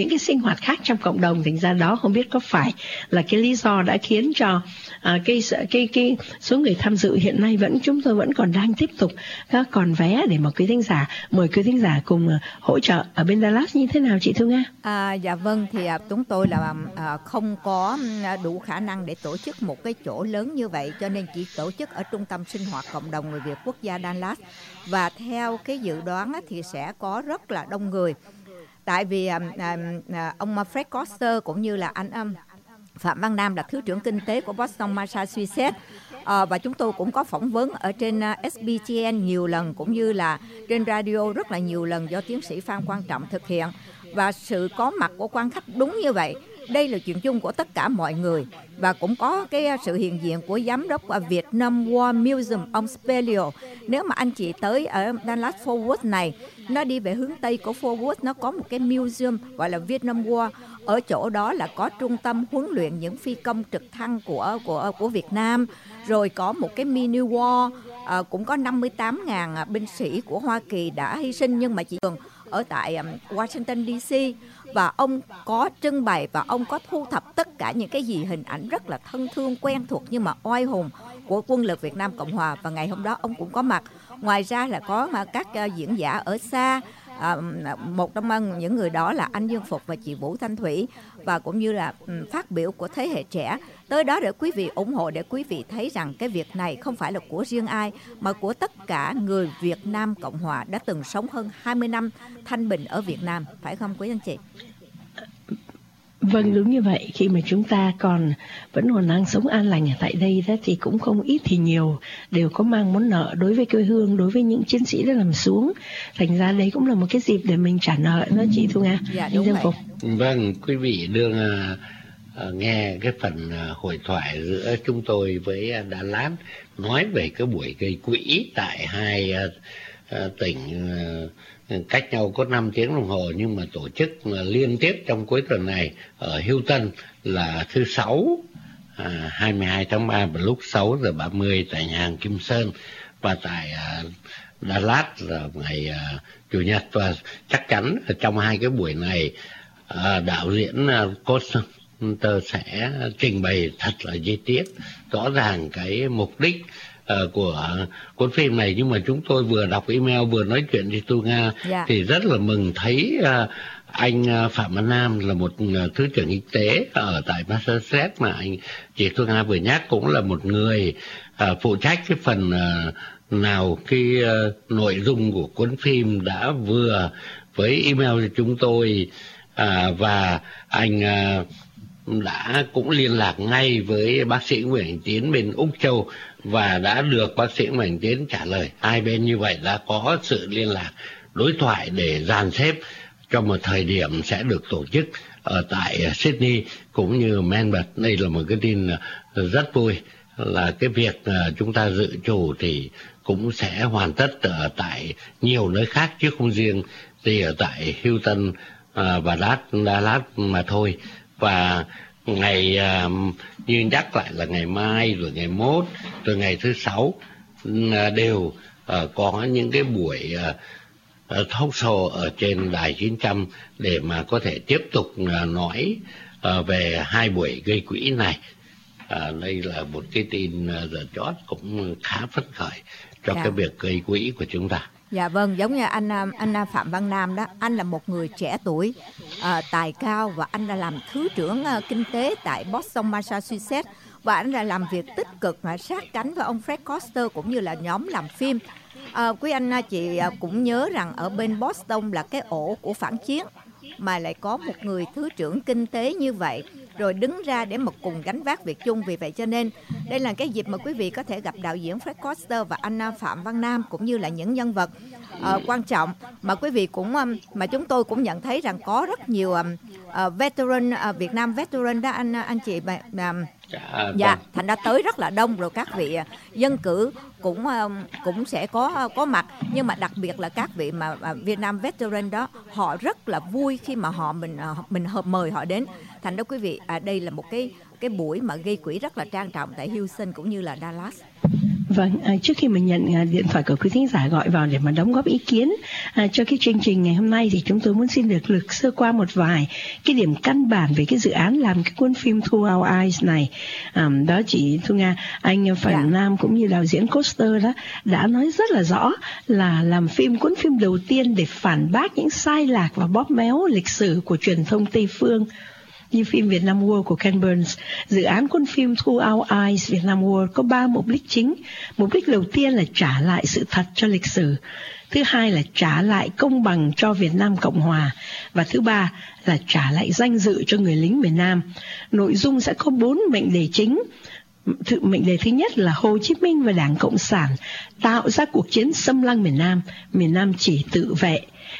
những cái sinh hoạt khác trong cộng đồng. Thành ra đó không biết có phải là cái lý do đã khiến cho à, cái, cái cái số người tham dự hiện nay vẫn chúng tôi vẫn còn đang tiếp tục các còn vé để mà quý thính giả mời quý thính giả cùng uh, hỗ trợ ở bên Dallas như thế nào chị Thu Nga? À, dạ vâng, thì à, chúng tôi là à, không có đủ khả năng để tổ chức một cái chỗ lớn như vậy, cho nên chỉ tổ chức ở trung tâm sinh hoạt cộng đồng người Việt quốc gia Dallas. Và theo cái dự đoán á, thì sẽ có rất là đông người, tại vì à, à, ông Fred Koster cũng như là anh um, Phạm Văn Nam là Thứ trưởng Kinh tế của Boston, Massachusetts. À, và chúng tôi cũng có phỏng vấn ở trên uh, ét bê tê en nhiều lần, cũng như là trên radio rất là nhiều lần do tiến sĩ Phan Quang Trọng thực hiện. Và sự có mặt của quan khách đúng như vậy. Đây là chuyện chung của tất cả mọi người. Và cũng có cái sự hiện diện của giám đốc ở Vietnam War Museum, ông Spelio. Nếu mà anh chị tới ở Dallas Fort Worth này, nó đi về hướng Tây của Fort Worth, nó có một cái museum gọi là Vietnam War. Ở chỗ đó là có trung tâm huấn luyện những phi công trực thăng của của của Việt Nam. Rồi có một cái mini war, à, cũng có năm mươi tám nghìn binh sĩ của Hoa Kỳ đã hy sinh, nhưng mà chỉ thường ở tại um, Washington đê xê. Và ông có trưng bày và ông có thu thập tất cả những cái gì hình ảnh rất là thân thương, quen thuộc nhưng mà oai hùng của quân lực Việt Nam Cộng Hòa. Và ngày hôm đó ông cũng có mặt. Ngoài ra là có mà các uh, diễn giả ở xa. À, một trong những người đó là anh Dương Phục và chị Vũ Thanh Thủy, và cũng như là um, phát biểu của thế hệ trẻ tới đó để quý vị ủng hộ, để quý vị thấy rằng cái việc này không phải là của riêng ai mà của tất cả người Việt Nam Cộng Hòa đã từng sống hơn hai mươi năm thanh bình ở Việt Nam, phải không quý anh chị? Vâng, đúng như vậy. Khi mà chúng ta còn vẫn còn đang sống an lành ở tại đây đó, thì cũng không ít thì nhiều đều có mang món nợ đối với quê hương, đối với những chiến sĩ đã nằm xuống. Thành ra đấy cũng là một cái dịp để mình trả nợ đó chị Thu Nga. Dạ, đúng vậy. Vâng, quý vị đương uh, uh, nghe cái phần uh, hội thoại giữa chúng tôi với uh, Đà Lạt nói về cái buổi gây quỹ tại hai uh, uh, tỉnh uh, cách nhau có năm tiếng đồng hồ, nhưng mà tổ chức liên tiếp trong cuối tuần này. Ở Houston là thứ sáu à, hai mươi hai tháng ba vào lúc sáu giờ ba mươi tại nhà hàng Kim Sơn, và tại à, Đà Lạt là ngày à, Chủ nhật. Và chắc chắn là trong hai cái buổi này à, đạo diễn à, Koster sẽ trình bày thật là chi tiết rõ ràng cái mục đích Uh, của cuốn phim này. Nhưng mà chúng tôi vừa đọc email vừa nói chuyện với Tu Nga, yeah. thì rất là mừng thấy uh, anh uh, Phạm Văn Nam là một uh, thứ trưởng y tế ở tại Massachusetts mà anh chị Tu Nga vừa nhắc, cũng là một người uh, phụ trách cái phần uh, nào cái uh, nội dung của cuốn phim đã vừa với email cho chúng tôi, uh, và anh uh, đã cũng liên lạc ngay với bác sĩ Nguyễn Tiến bên Úc Châu và đã được bác sĩ Nguyễn Tiến trả lời. Hai bên như vậy đã có sự liên lạc, đối thoại để dàn xếp cho một thời điểm sẽ được tổ chức ở tại Sydney cũng như Melbourne. Đây là một cái tin rất vui, là cái việc chúng ta dự trù thì cũng sẽ hoàn tất ở tại nhiều nơi khác chứ không riêng gì ở tại Houston và Dallas mà thôi. Và ngày uh, như nhắc lại là ngày mai rồi ngày mốt rồi ngày thứ sáu uh, đều uh, có những cái buổi uh, uh, talk show ở trên đài chín trăm để mà có thể tiếp tục uh, nói uh, về hai buổi gây quỹ này. Uh, đây là một cái tin uh, giờ chót cũng khá phấn khởi cho yeah. cái việc gây quỹ của chúng ta. Dạ vâng, giống như anh anh Phạm Văn Nam đó, anh là một người trẻ tuổi, à, tài cao, và anh đã làm thứ trưởng uh, kinh tế tại Boston, Massachusetts, và anh đã làm việc tích cực uh, sát cánh với ông Fred Koster cũng như là nhóm làm phim. À, quý anh chị uh, cũng nhớ rằng ở bên Boston là cái ổ của phản chiến, mà lại có một người thứ trưởng kinh tế như vậy rồi đứng ra để mà cùng gánh vác việc chung. Vì vậy cho nên đây là cái dịp mà quý vị có thể gặp đạo diễn Fred Koster và anh Phạm Văn Nam cũng như là những nhân vật uh, quan trọng mà quý vị cũng um, mà chúng tôi cũng nhận thấy rằng có rất nhiều um, uh, veteran uh, Việt Nam veteran đó anh anh chị mà um, dạ, dạ thành ra tới rất là đông, rồi các vị uh, dân cử cũng uh, cũng sẽ có uh, có mặt, nhưng mà đặc biệt là các vị mà uh, Việt Nam veteran đó, họ rất là vui khi mà họ mình uh, mình hợp mời họ đến. Thành ra quý vị, à, đây là một cái cái buổi mà gây quỹ rất là trang trọng tại Houston cũng như là Dallas. Vâng, à, trước khi mình nhận à, điện thoại của quý thính giả gọi vào để mà đóng góp ý kiến à, cho cái chương trình ngày hôm nay, thì chúng tôi muốn xin được lược sơ qua một vài cái điểm căn bản về cái dự án làm cái cuốn phim Through Our Eyes này. À, đó chị Thu Nga, anh Phạm yeah. Nam cũng như đạo diễn Coster đó đã nói rất là rõ là làm phim cuốn phim đầu tiên để phản bác những sai lạc và bóp méo lịch sử của truyền thông Tây phương. Như phim Việt Nam World của Ken Burns, dự án cuốn phim Through Our Eyes Việt Nam World có ba mục đích chính. Mục đích đầu tiên là trả lại sự thật cho lịch sử. Thứ hai là trả lại công bằng cho Việt Nam Cộng Hòa. Và thứ ba là trả lại danh dự cho người lính miền Nam. Nội dung sẽ có bốn mệnh đề chính. Mệnh đề thứ nhất là Hồ Chí Minh và Đảng Cộng sản tạo ra cuộc chiến xâm lăng miền Nam. Miền Nam chỉ tự vệ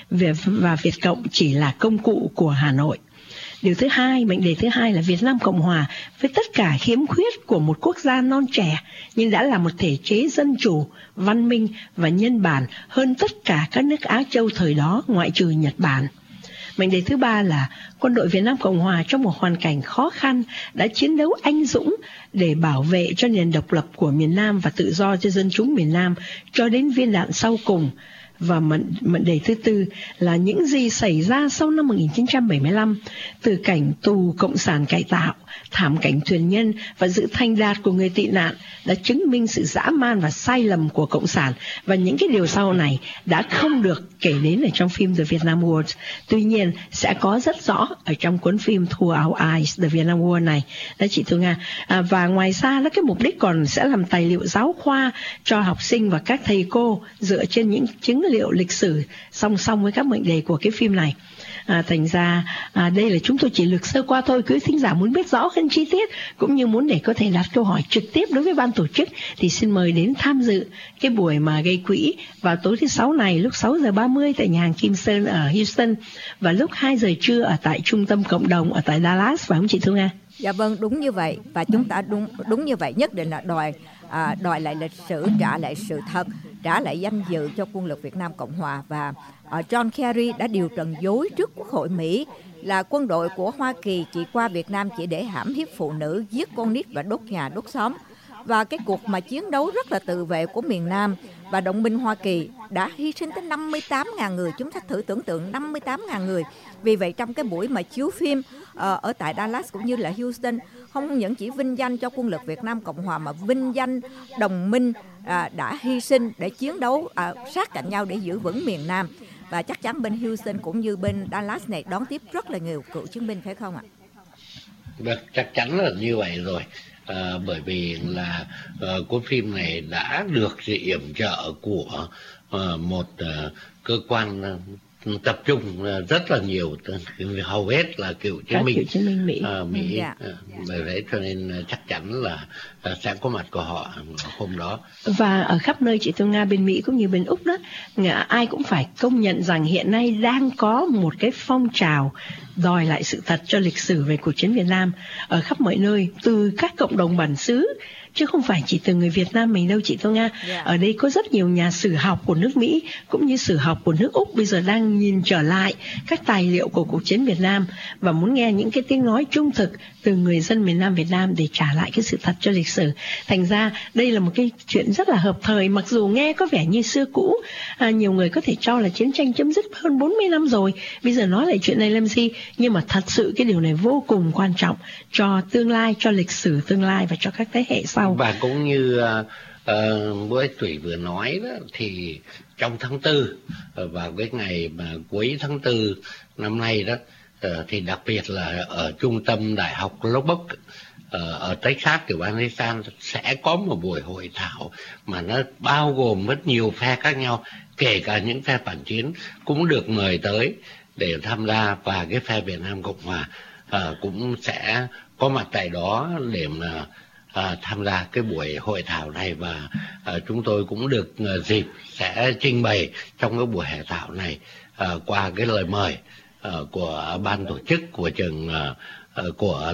và Việt Cộng chỉ là công cụ của Hà Nội. Điều thứ hai, mệnh đề thứ hai là Việt Nam Cộng Hòa với tất cả khiếm khuyết của một quốc gia non trẻ nhưng đã là một thể chế dân chủ, văn minh và nhân bản hơn tất cả các nước Á Châu thời đó ngoại trừ Nhật Bản. Mệnh đề thứ ba là quân đội Việt Nam Cộng Hòa trong một hoàn cảnh khó khăn đã chiến đấu anh dũng để bảo vệ cho nền độc lập của miền Nam và tự do cho dân chúng miền Nam cho đến viên đạn sau cùng. Và mệnh, mệnh đề thứ tư là những gì xảy ra sau năm một nghìn chín trăm bảy mươi lăm, từ cảnh tù cộng sản cải tạo, thảm cảnh thuyền nhân và sự thành đạt của người tị nạn đã chứng minh sự dã man và sai lầm của cộng sản, và những cái điều sau này đã không được kể đến ở trong phim The Vietnam War. Tuy nhiên sẽ có rất rõ ở trong cuốn phim Through Our Eyes The Vietnam War này. Đó chị Thu Nga. À, và ngoài ra đó, cái mục đích còn sẽ làm tài liệu giáo khoa cho học sinh và các thầy cô dựa trên những chứng liệu lịch sử song song với các mệnh đề của cái phim này. À, thành ra à, đây là chúng tôi chỉ lược sơ qua thôi. Quý thính giả muốn biết rõ hơn chi tiết cũng như muốn để có thể đặt câu hỏi trực tiếp đối với ban tổ chức thì xin mời đến tham dự cái buổi mà gây quỹ vào tối thứ sáu này lúc sáu giờ ba mươi tại nhà hàng Kim Sơn ở Houston và lúc hai giờ trưa ở tại trung tâm cộng đồng ở tại Dallas, phải không chị Thu Nga? Dạ vâng, đúng như vậy. Và chúng ta đúng đúng như vậy, nhất định là đòi à, đòi lại lịch sử, trả lại sự thật, trả lại danh dự cho quân lực Việt Nam Cộng Hòa. Và à, John Kerry đã điều trần dối trước Quốc hội Mỹ là quân đội của Hoa Kỳ chỉ qua Việt Nam chỉ để hãm hiếp phụ nữ, giết con nít và đốt nhà đốt xóm. Và cái cuộc mà chiến đấu rất là tự vệ của miền Nam và đồng minh Hoa Kỳ đã hy sinh tới năm mươi tám nghìn người. Chúng ta thử tưởng tượng năm mươi tám nghìn người. Vì vậy trong cái buổi mà chiếu phim uh, ở tại Dallas cũng như là Houston, không những chỉ vinh danh cho quân lực Việt Nam Cộng Hòa mà vinh danh đồng minh uh, đã hy sinh để chiến đấu uh, sát cạnh nhau để giữ vững miền Nam. Và chắc chắn bên Houston cũng như bên Dallas này đón tiếp rất là nhiều cựu chiến binh, phải không ạ? Được, chắc chắn là như vậy rồi. À, bởi vì là uh, cuốn phim này đã được sự yểm trợ của uh, một uh, cơ quan uh, tập trung uh, rất là nhiều, hầu hết là cựu chiến binh Mỹ, uh, Mỹ. Yeah. Uh, bởi vậy cho nên uh, chắc chắn là uh, sẽ có mặt của họ hôm đó. Và ở khắp nơi chị Thu Nga, bên Mỹ cũng như bên Úc đó, ai cũng phải công nhận rằng hiện nay đang có một cái phong trào đòi lại sự thật cho lịch sử về cuộc chiến Việt Nam ở khắp mọi nơi, từ các cộng đồng bản xứ chứ không phải chỉ từ người Việt Nam mình đâu chị Thu Nga. Yeah. Ở đây có rất nhiều nhà sử học của nước Mỹ cũng như sử học của nước Úc bây giờ đang nhìn trở lại các tài liệu của cuộc chiến Việt Nam và muốn nghe những cái tiếng nói trung thực từ người dân miền Nam Việt Nam để trả lại cái sự thật cho lịch sử. Thành ra đây là một cái chuyện rất là hợp thời, mặc dù nghe có vẻ như xưa cũ, à, nhiều người có thể cho là chiến tranh chấm dứt hơn bốn mươi năm rồi, bây giờ nói lại chuyện này làm gì, nhưng mà thật sự cái điều này vô cùng quan trọng cho tương lai, cho lịch sử tương lai và cho các thế hệ sau. Và cũng như uh, uh, bữa Thủy vừa nói đó, thì trong tháng tư uh, vào cái ngày mà cuối tháng tư năm nay đó, uh, thì đặc biệt là ở trung tâm Đại học Lubbock uh, ở Texas, tiểu bang Texas sẽ có một buổi hội thảo mà nó bao gồm rất nhiều phe khác nhau, kể cả những phe phản chiến cũng được mời tới để tham gia, và cái phe Việt Nam Cộng Hòa uh, cũng sẽ có mặt tại đó để mà À, tham gia cái buổi hội thảo này. Và à, chúng tôi cũng được à, dịp sẽ trình bày trong cái buổi hội thảo này à, qua cái lời mời à, của ban tổ chức của trường à, à, của Lubbock.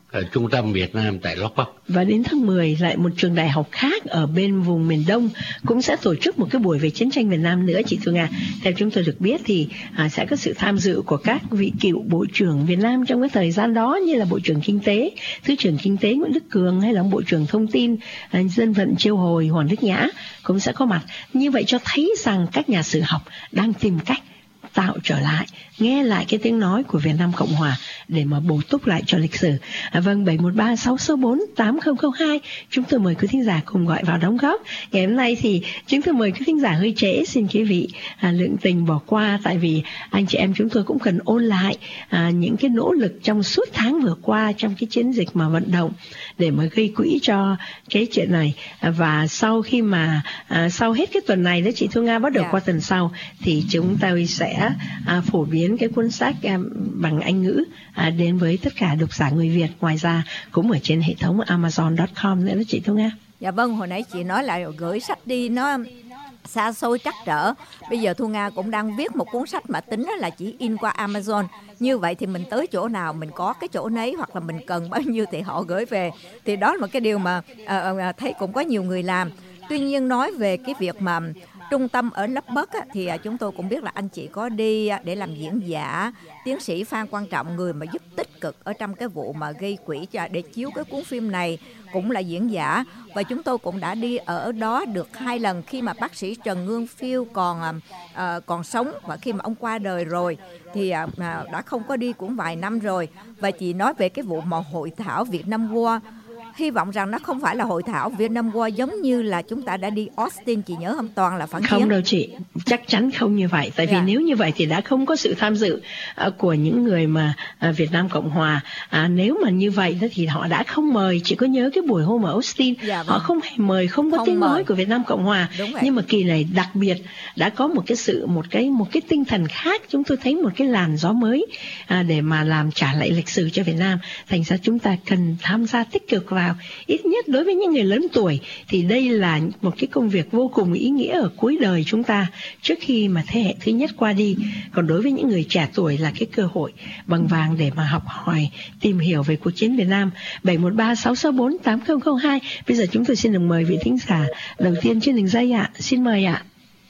uh, trung tâm Việt Nam tại Lockport. Và đến tháng mười lại một trường đại học khác ở bên vùng miền Đông cũng sẽ tổ chức một cái buổi về chiến tranh Việt Nam nữa, chị Thu Nga. Theo chúng tôi được biết thì à, sẽ có sự tham dự của các vị cựu bộ trưởng Việt Nam trong cái thời gian đó, như là Bộ trưởng Kinh tế, Thứ trưởng Kinh tế Nguyễn Đức Cường, hay là Bộ trưởng Thông tin, à, Dân vận Chiêu Hồi Hoàng Đức Nhã cũng sẽ có mặt. Như vậy cho thấy rằng các nhà sử học đang tìm cách tạo trở lại, nghe lại cái tiếng nói của Việt Nam Cộng Hòa để mà bổ túc lại cho lịch sử. À, vâng, bảy một ba sáu sáu bốn tám không không hai, chúng tôi mời quý thính giả cùng gọi vào đóng góp. Ngày hôm nay thì chúng tôi mời quý thính giả hơi trễ, xin quý vị à, lượng tình bỏ qua, tại vì anh chị em chúng tôi cũng cần ôn lại à, những cái nỗ lực trong suốt tháng vừa qua trong cái chiến dịch mà vận động để mà gây quỹ cho cái chuyện này. À, và sau khi mà à, sau hết cái tuần này đó chị Thu Nga, bắt đầu yeah. qua tuần sau thì chúng tôi sẽ À, phổ biến cái cuốn sách à, bằng Anh ngữ à, đến với tất cả độc giả người Việt. Ngoài ra cũng ở trên hệ thống amazon chấm com nữa đó chị Thu Nga. Dạ vâng, hồi nãy chị nói là gửi sách đi nó xa xôi trắc trở. Bây giờ Thu Nga cũng đang viết một cuốn sách mà tính là chỉ in qua Amazon. Như vậy thì mình tới chỗ nào mình có cái chỗ nấy, hoặc là mình cần bao nhiêu thì họ gửi về. Thì đó là một cái điều mà à, à, thấy cũng có nhiều người làm. Tuy nhiên nói về cái việc mà trung tâm ở Lockport á, thì chúng tôi cũng biết là anh chị có đi để làm diễn giả. Tiến sĩ Phan Quang Trọng, người mà giúp tích cực ở trong cái vụ mà gây quỹ cho để chiếu cái cuốn phim này, cũng là diễn giả. Và chúng tôi cũng đã đi ở đó được hai lần, khi mà bác sĩ Trần Ngương Phiêu còn uh, còn sống, và khi mà ông qua đời rồi thì uh, đã không có đi cũng vài năm rồi. Và chị nói về cái vụ mà hội thảo Việt Nam War, hy vọng rằng nó không phải là hội thảo Việt Nam War giống như là chúng ta đã đi Austin, chị nhớ không, toàn là phản chiến. Không đâu chị, chắc chắn không như vậy. Tại vì yeah. nếu như vậy thì đã không có sự tham dự uh, của những người mà uh, Việt Nam Cộng Hòa. À, nếu mà như vậy đó thì họ đã không mời. Chị có nhớ cái buổi hôm ở Austin, yeah, vâng. họ không hề mời, không có không tiếng mời. nói của Việt Nam Cộng Hòa. Nhưng mà kỳ này đặc biệt đã có một cái sự một cái một cái tinh thần khác. Chúng tôi thấy một cái làn gió mới à, để mà làm trả lại lịch sử cho Việt Nam. Thành ra chúng ta cần tham gia tích cực vào. Ít nhất đối với những người lớn tuổi thì đây là một cái công việc vô cùng ý nghĩa ở cuối đời chúng ta, trước khi mà thế hệ thứ nhất qua đi. Còn đối với những người trẻ tuổi là cái cơ hội bằng vàng để mà học hỏi, tìm hiểu về cuộc chiến Việt Nam. Bảy một ba sáu sáu bốn tám không không hai. Bây giờ chúng tôi xin được mời vị thính giả đầu tiên trên đường dây ạ. Xin mời ạ.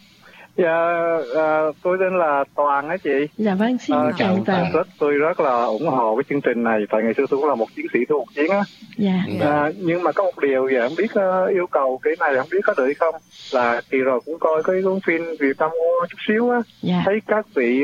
Dạ, à, tôi tên là Toàn á chị. Dạ vâng, xin à, chào Toàn. Rất, tôi rất là ủng hộ cái chương trình này, tại ngày xưa tôi cũng là một chiến sĩ thuộc chiến á. Dạ. À, nhưng mà có một điều vậy không biết uh, yêu cầu cái này không biết có được hay không, là kỳ rồi cũng coi cái cuốn phim Việt Nam chút xíu á. Dạ. Thấy các vị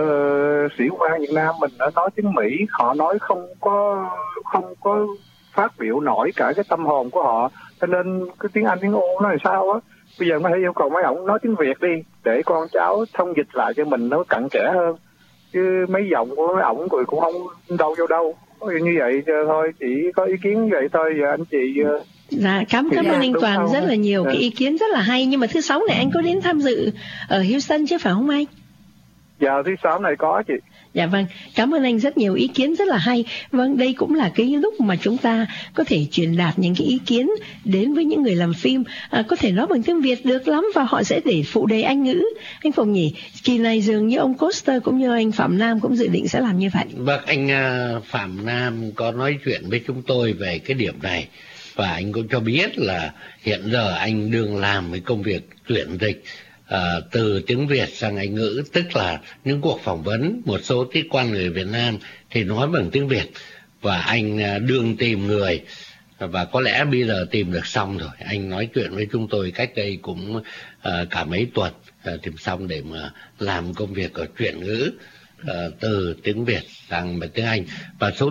uh, sĩ quan Việt Nam mình đã nói tiếng Mỹ, họ nói không có không có phát biểu nổi cả cái tâm hồn của họ, cho nên cái tiếng Anh tiếng Âu nó là sao á. Bây giờ có thể yêu cầu mấy ổng nói tiếng Việt đi, để con cháu thông dịch lại cho mình nó cặn kẽ hơn. Chứ mấy giọng của mấy ổng rồi cũng không đâu vô đâu. Như vậy thôi, chỉ có ý kiến như vậy thôi. Giờ anh chị... Dạ, cảm cảm ơn anh Toàn rất là nhiều, cái ý kiến rất là hay. Nhưng mà thứ sáu này anh có đến tham dự ở Houston chứ phải không anh? Dạ, thứ sáu này có chị. Dạ vâng, cảm ơn anh rất nhiều, ý kiến rất là hay. Vâng, đây cũng là cái lúc mà chúng ta có thể truyền đạt những cái ý kiến đến với những người làm phim, à, có thể nói bằng tiếng Việt được lắm, và họ sẽ để phụ đề Anh ngữ. Anh Phùng nhỉ, kỳ này dường như ông Coster cũng như anh Phạm Nam cũng dự định sẽ làm như vậy. Vâng, anh uh, Phạm Nam có nói chuyện với chúng tôi về cái điểm này, và anh cũng cho biết là hiện giờ anh đương làm cái công việc chuyển dịch À, từ tiếng Việt sang Anh ngữ, tức là những cuộc phỏng vấn một số sĩ quan người Việt Nam thì nói bằng tiếng Việt, và anh à, đương tìm người, và có lẽ bây giờ tìm được xong rồi. Anh nói chuyện với chúng tôi cách đây cũng à, cả mấy tuần à, tìm xong để mà làm công việc ở chuyển ngữ à, từ tiếng Việt sang tiếng Anh, và số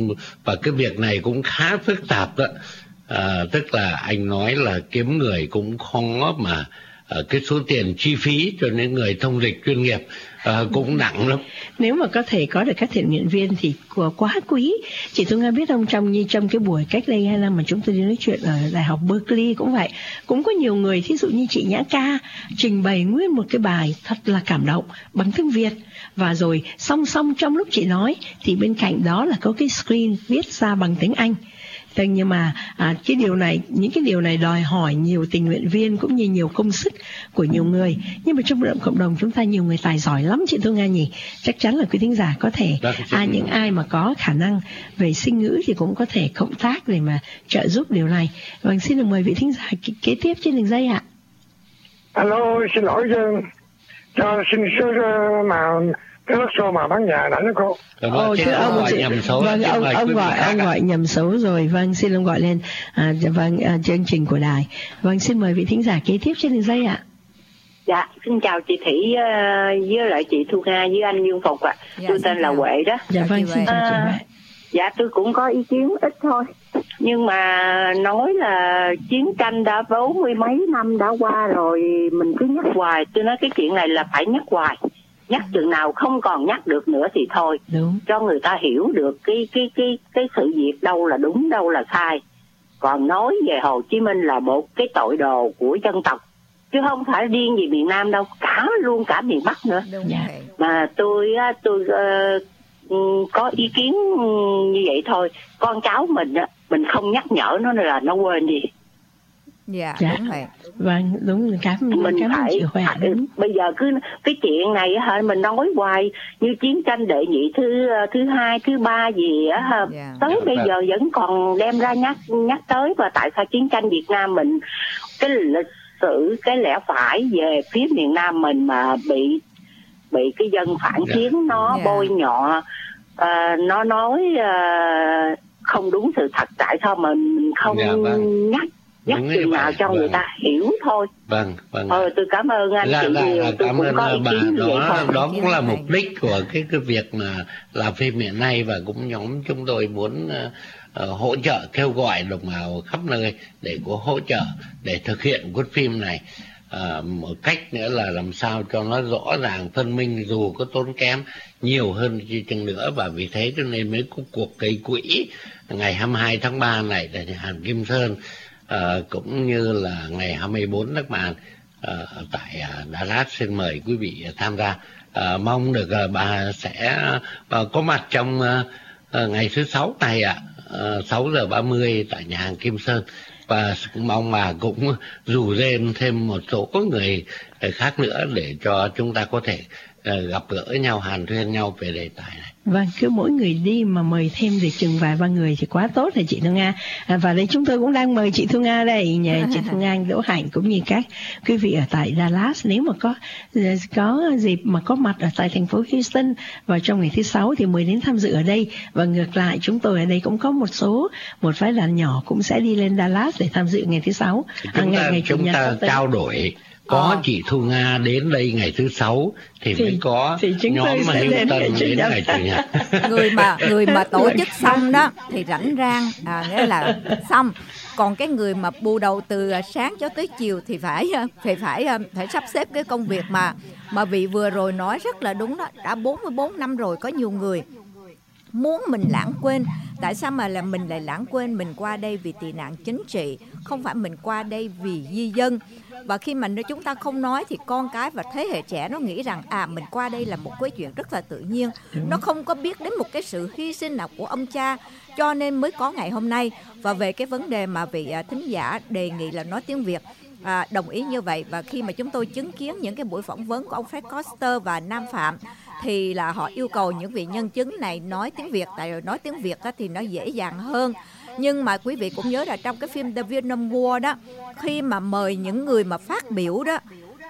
và cái việc này cũng khá phức tạp đó. À, tức là anh nói là kiếm người cũng khó, mà À, cái số tiền chi phí cho những người thông dịch chuyên nghiệp à, cũng nặng lắm. Nếu mà có thể có được các thiện nguyện viên thì quá quý. Chị Thu Nga biết không, trong như trong cái buổi cách đây hai năm mà chúng tôi đi nói chuyện ở Đại học Berkeley cũng vậy, cũng có nhiều người, thí dụ như chị Nhã Ca trình bày nguyên một cái bài thật là cảm động bằng tiếng Việt, và rồi song song trong lúc chị nói thì bên cạnh đó là có cái screen viết ra bằng tiếng Anh. Thế nhưng mà à, cái điều này, những cái điều này đòi hỏi nhiều tình nguyện viên cũng như nhiều công sức của nhiều người. Nhưng mà trong cộng đồng chúng ta nhiều người tài giỏi lắm chị Thu Nga nhỉ. Chắc chắn là quý thính giả có thể à, những ai mà có khả năng về sinh ngữ thì cũng có thể cộng tác để mà trợ giúp điều này. Vâng, xin được mời vị thính giả kế, kế tiếp trên đường dây ạ. Alo, xin lỗi cho xin số mà cái lót số mà bán nhà đã nó cô. Ồ, thưa ông, gọi nhầm số. Vâng, ông, ông gọi ông gọi nhầm số rồi. Vâng, xin ông gọi lên à, vâng à, chương trình của đài. Vâng, xin mời vị thính giả kế tiếp trên đường dây ạ. Dạ, xin chào chị Thủy uh, với lại chị Thu Nga với anh Dương Phục ạ. Dạ, tôi tên là Huệ đó. Dạ vâng, xin chào chị Huệ. Dạ, tôi cũng có ý kiến ít thôi. Nhưng mà nói là chiến tranh đã bốn mươi mấy năm đã qua rồi, mình cứ nhắc hoài. Tôi nói cái chuyện này là phải nhắc hoài. Nhắc chừng nào không còn nhắc được nữa thì thôi. Đúng. Cho người ta hiểu được cái cái cái cái sự việc đâu là đúng, đâu là sai. Còn nói về Hồ Chí Minh là một cái tội đồ của dân tộc, chứ không phải riêng gì miền Nam đâu, cả luôn cả miền Bắc nữa. Dạ. Mà tôi tôi uh, có ý kiến như vậy thôi. Con cháu mình mình không nhắc nhở nó là nó quên đi. Dạ, dạ. Đúng vậy. Vâng, đúng, cảm mình cảm ơn chị Huệ. Bây giờ cứ cái chuyện này hả, mình nói hoài như chiến tranh đệ nhị thứ thứ hai thứ ba gì á ha, yeah. tới yeah. bây giờ vẫn còn đem ra nhắc nhắc tới. Và tại sao chiến tranh Việt Nam mình, cái lịch sử, cái lẽ phải về phía miền Nam mình mà bị bị cái dân phản chiến yeah. nó yeah. bôi nhọ, uh, nó nói uh, không đúng sự thật. Tại sao mà mình không yeah, vâng. nhắc nhắc chừng nào cho vâng. người ta hiểu thôi. Vâng, vâng. Ờ, tôi cảm ơn anh là, chị là, nhiều. Là, tôi cảm cũng ơn có ý bà. kiến như Đó, vậy thôi. đó cũng là mục đích của cái cái việc mà làm phim hiện nay, và cũng nhóm chúng tôi muốn uh, hỗ trợ, kêu gọi đồng bào khắp nơi để có hỗ trợ để thực hiện cuốn phim này. Uh, một cách nữa là làm sao cho nó rõ ràng phân minh, dù có tốn kém nhiều hơn chi chăng nữa. Và vì thế cho nên mới có cuộc gây quỹ ngày hai mươi hai tháng ba này tại nhà hàng Kim Sơn, uh, cũng như là ngày hai mươi bốn tháng ba uh, tại uh, Đà Lạt. Xin mời quý vị tham gia. Uh, mong được uh, bà sẽ uh, có mặt trong uh, uh, ngày thứ sáu này ạ, uh, sáu giờ ba mươi tại nhà hàng Kim Sơn. Và mong bà cũng rủ lên thêm một số người khác nữa để cho chúng ta có thể uh, gặp gỡ nhau, hàn huyên nhau về đề tài này. Vâng, cứ mỗi người đi mà mời thêm được chừng vài ba người thì quá tốt rồi chị Thu Nga. À, và đây chúng tôi cũng đang mời chị Thu Nga đây, nhà chị Thu Nga, Đỗ Hạnh cũng như các quý vị ở tại Dallas. Nếu mà có có dịp mà có mặt ở tại thành phố Houston vào trong ngày thứ sáu thì mời đến tham dự ở đây. Và ngược lại chúng tôi ở đây cũng có một số một phái đoàn nhỏ cũng sẽ đi lên Dallas để tham dự ngày thứ sáu. Chúng à, ngày, ta, ngày chúng ta trao đổi. Có à. chị Thu Nga đến đây ngày thứ sáu thì, thì mới có thì nhóm mà Hiếu Tân đến, đến ngày chủ nhật. Người mà người mà tổ chức xong đó thì rảnh rang, à, nghĩa là xong. Còn cái người mà bù đầu từ sáng cho tới chiều thì phải phải phải phải sắp xếp cái công việc mà mà vị vừa rồi nói rất là đúng đó. Đã bốn mươi bốn năm rồi, có nhiều người muốn mình lãng quên. Tại sao mà là mình lại lãng quên? Mình qua đây vì tị nạn chính trị, không phải mình qua đây vì di dân. Và khi mà chúng ta không nói thì con cái và thế hệ trẻ nó nghĩ rằng à mình qua đây là một cái chuyện rất là tự nhiên. Nó không có biết đến một cái sự hy sinh nào của ông cha, cho nên mới có ngày hôm nay. Và về cái vấn đề mà vị thính giả đề nghị là nói tiếng Việt, à, đồng ý như vậy. Và khi mà chúng tôi chứng kiến những cái buổi phỏng vấn của ông Fred Coster và Nam Phạm thì là họ yêu cầu những vị nhân chứng này nói tiếng Việt, tại vì nói tiếng Việt đó thì nó dễ dàng hơn. Nhưng mà quý vị cũng nhớ là trong cái phim The Vietnam War đó, khi mà mời những người mà phát biểu đó,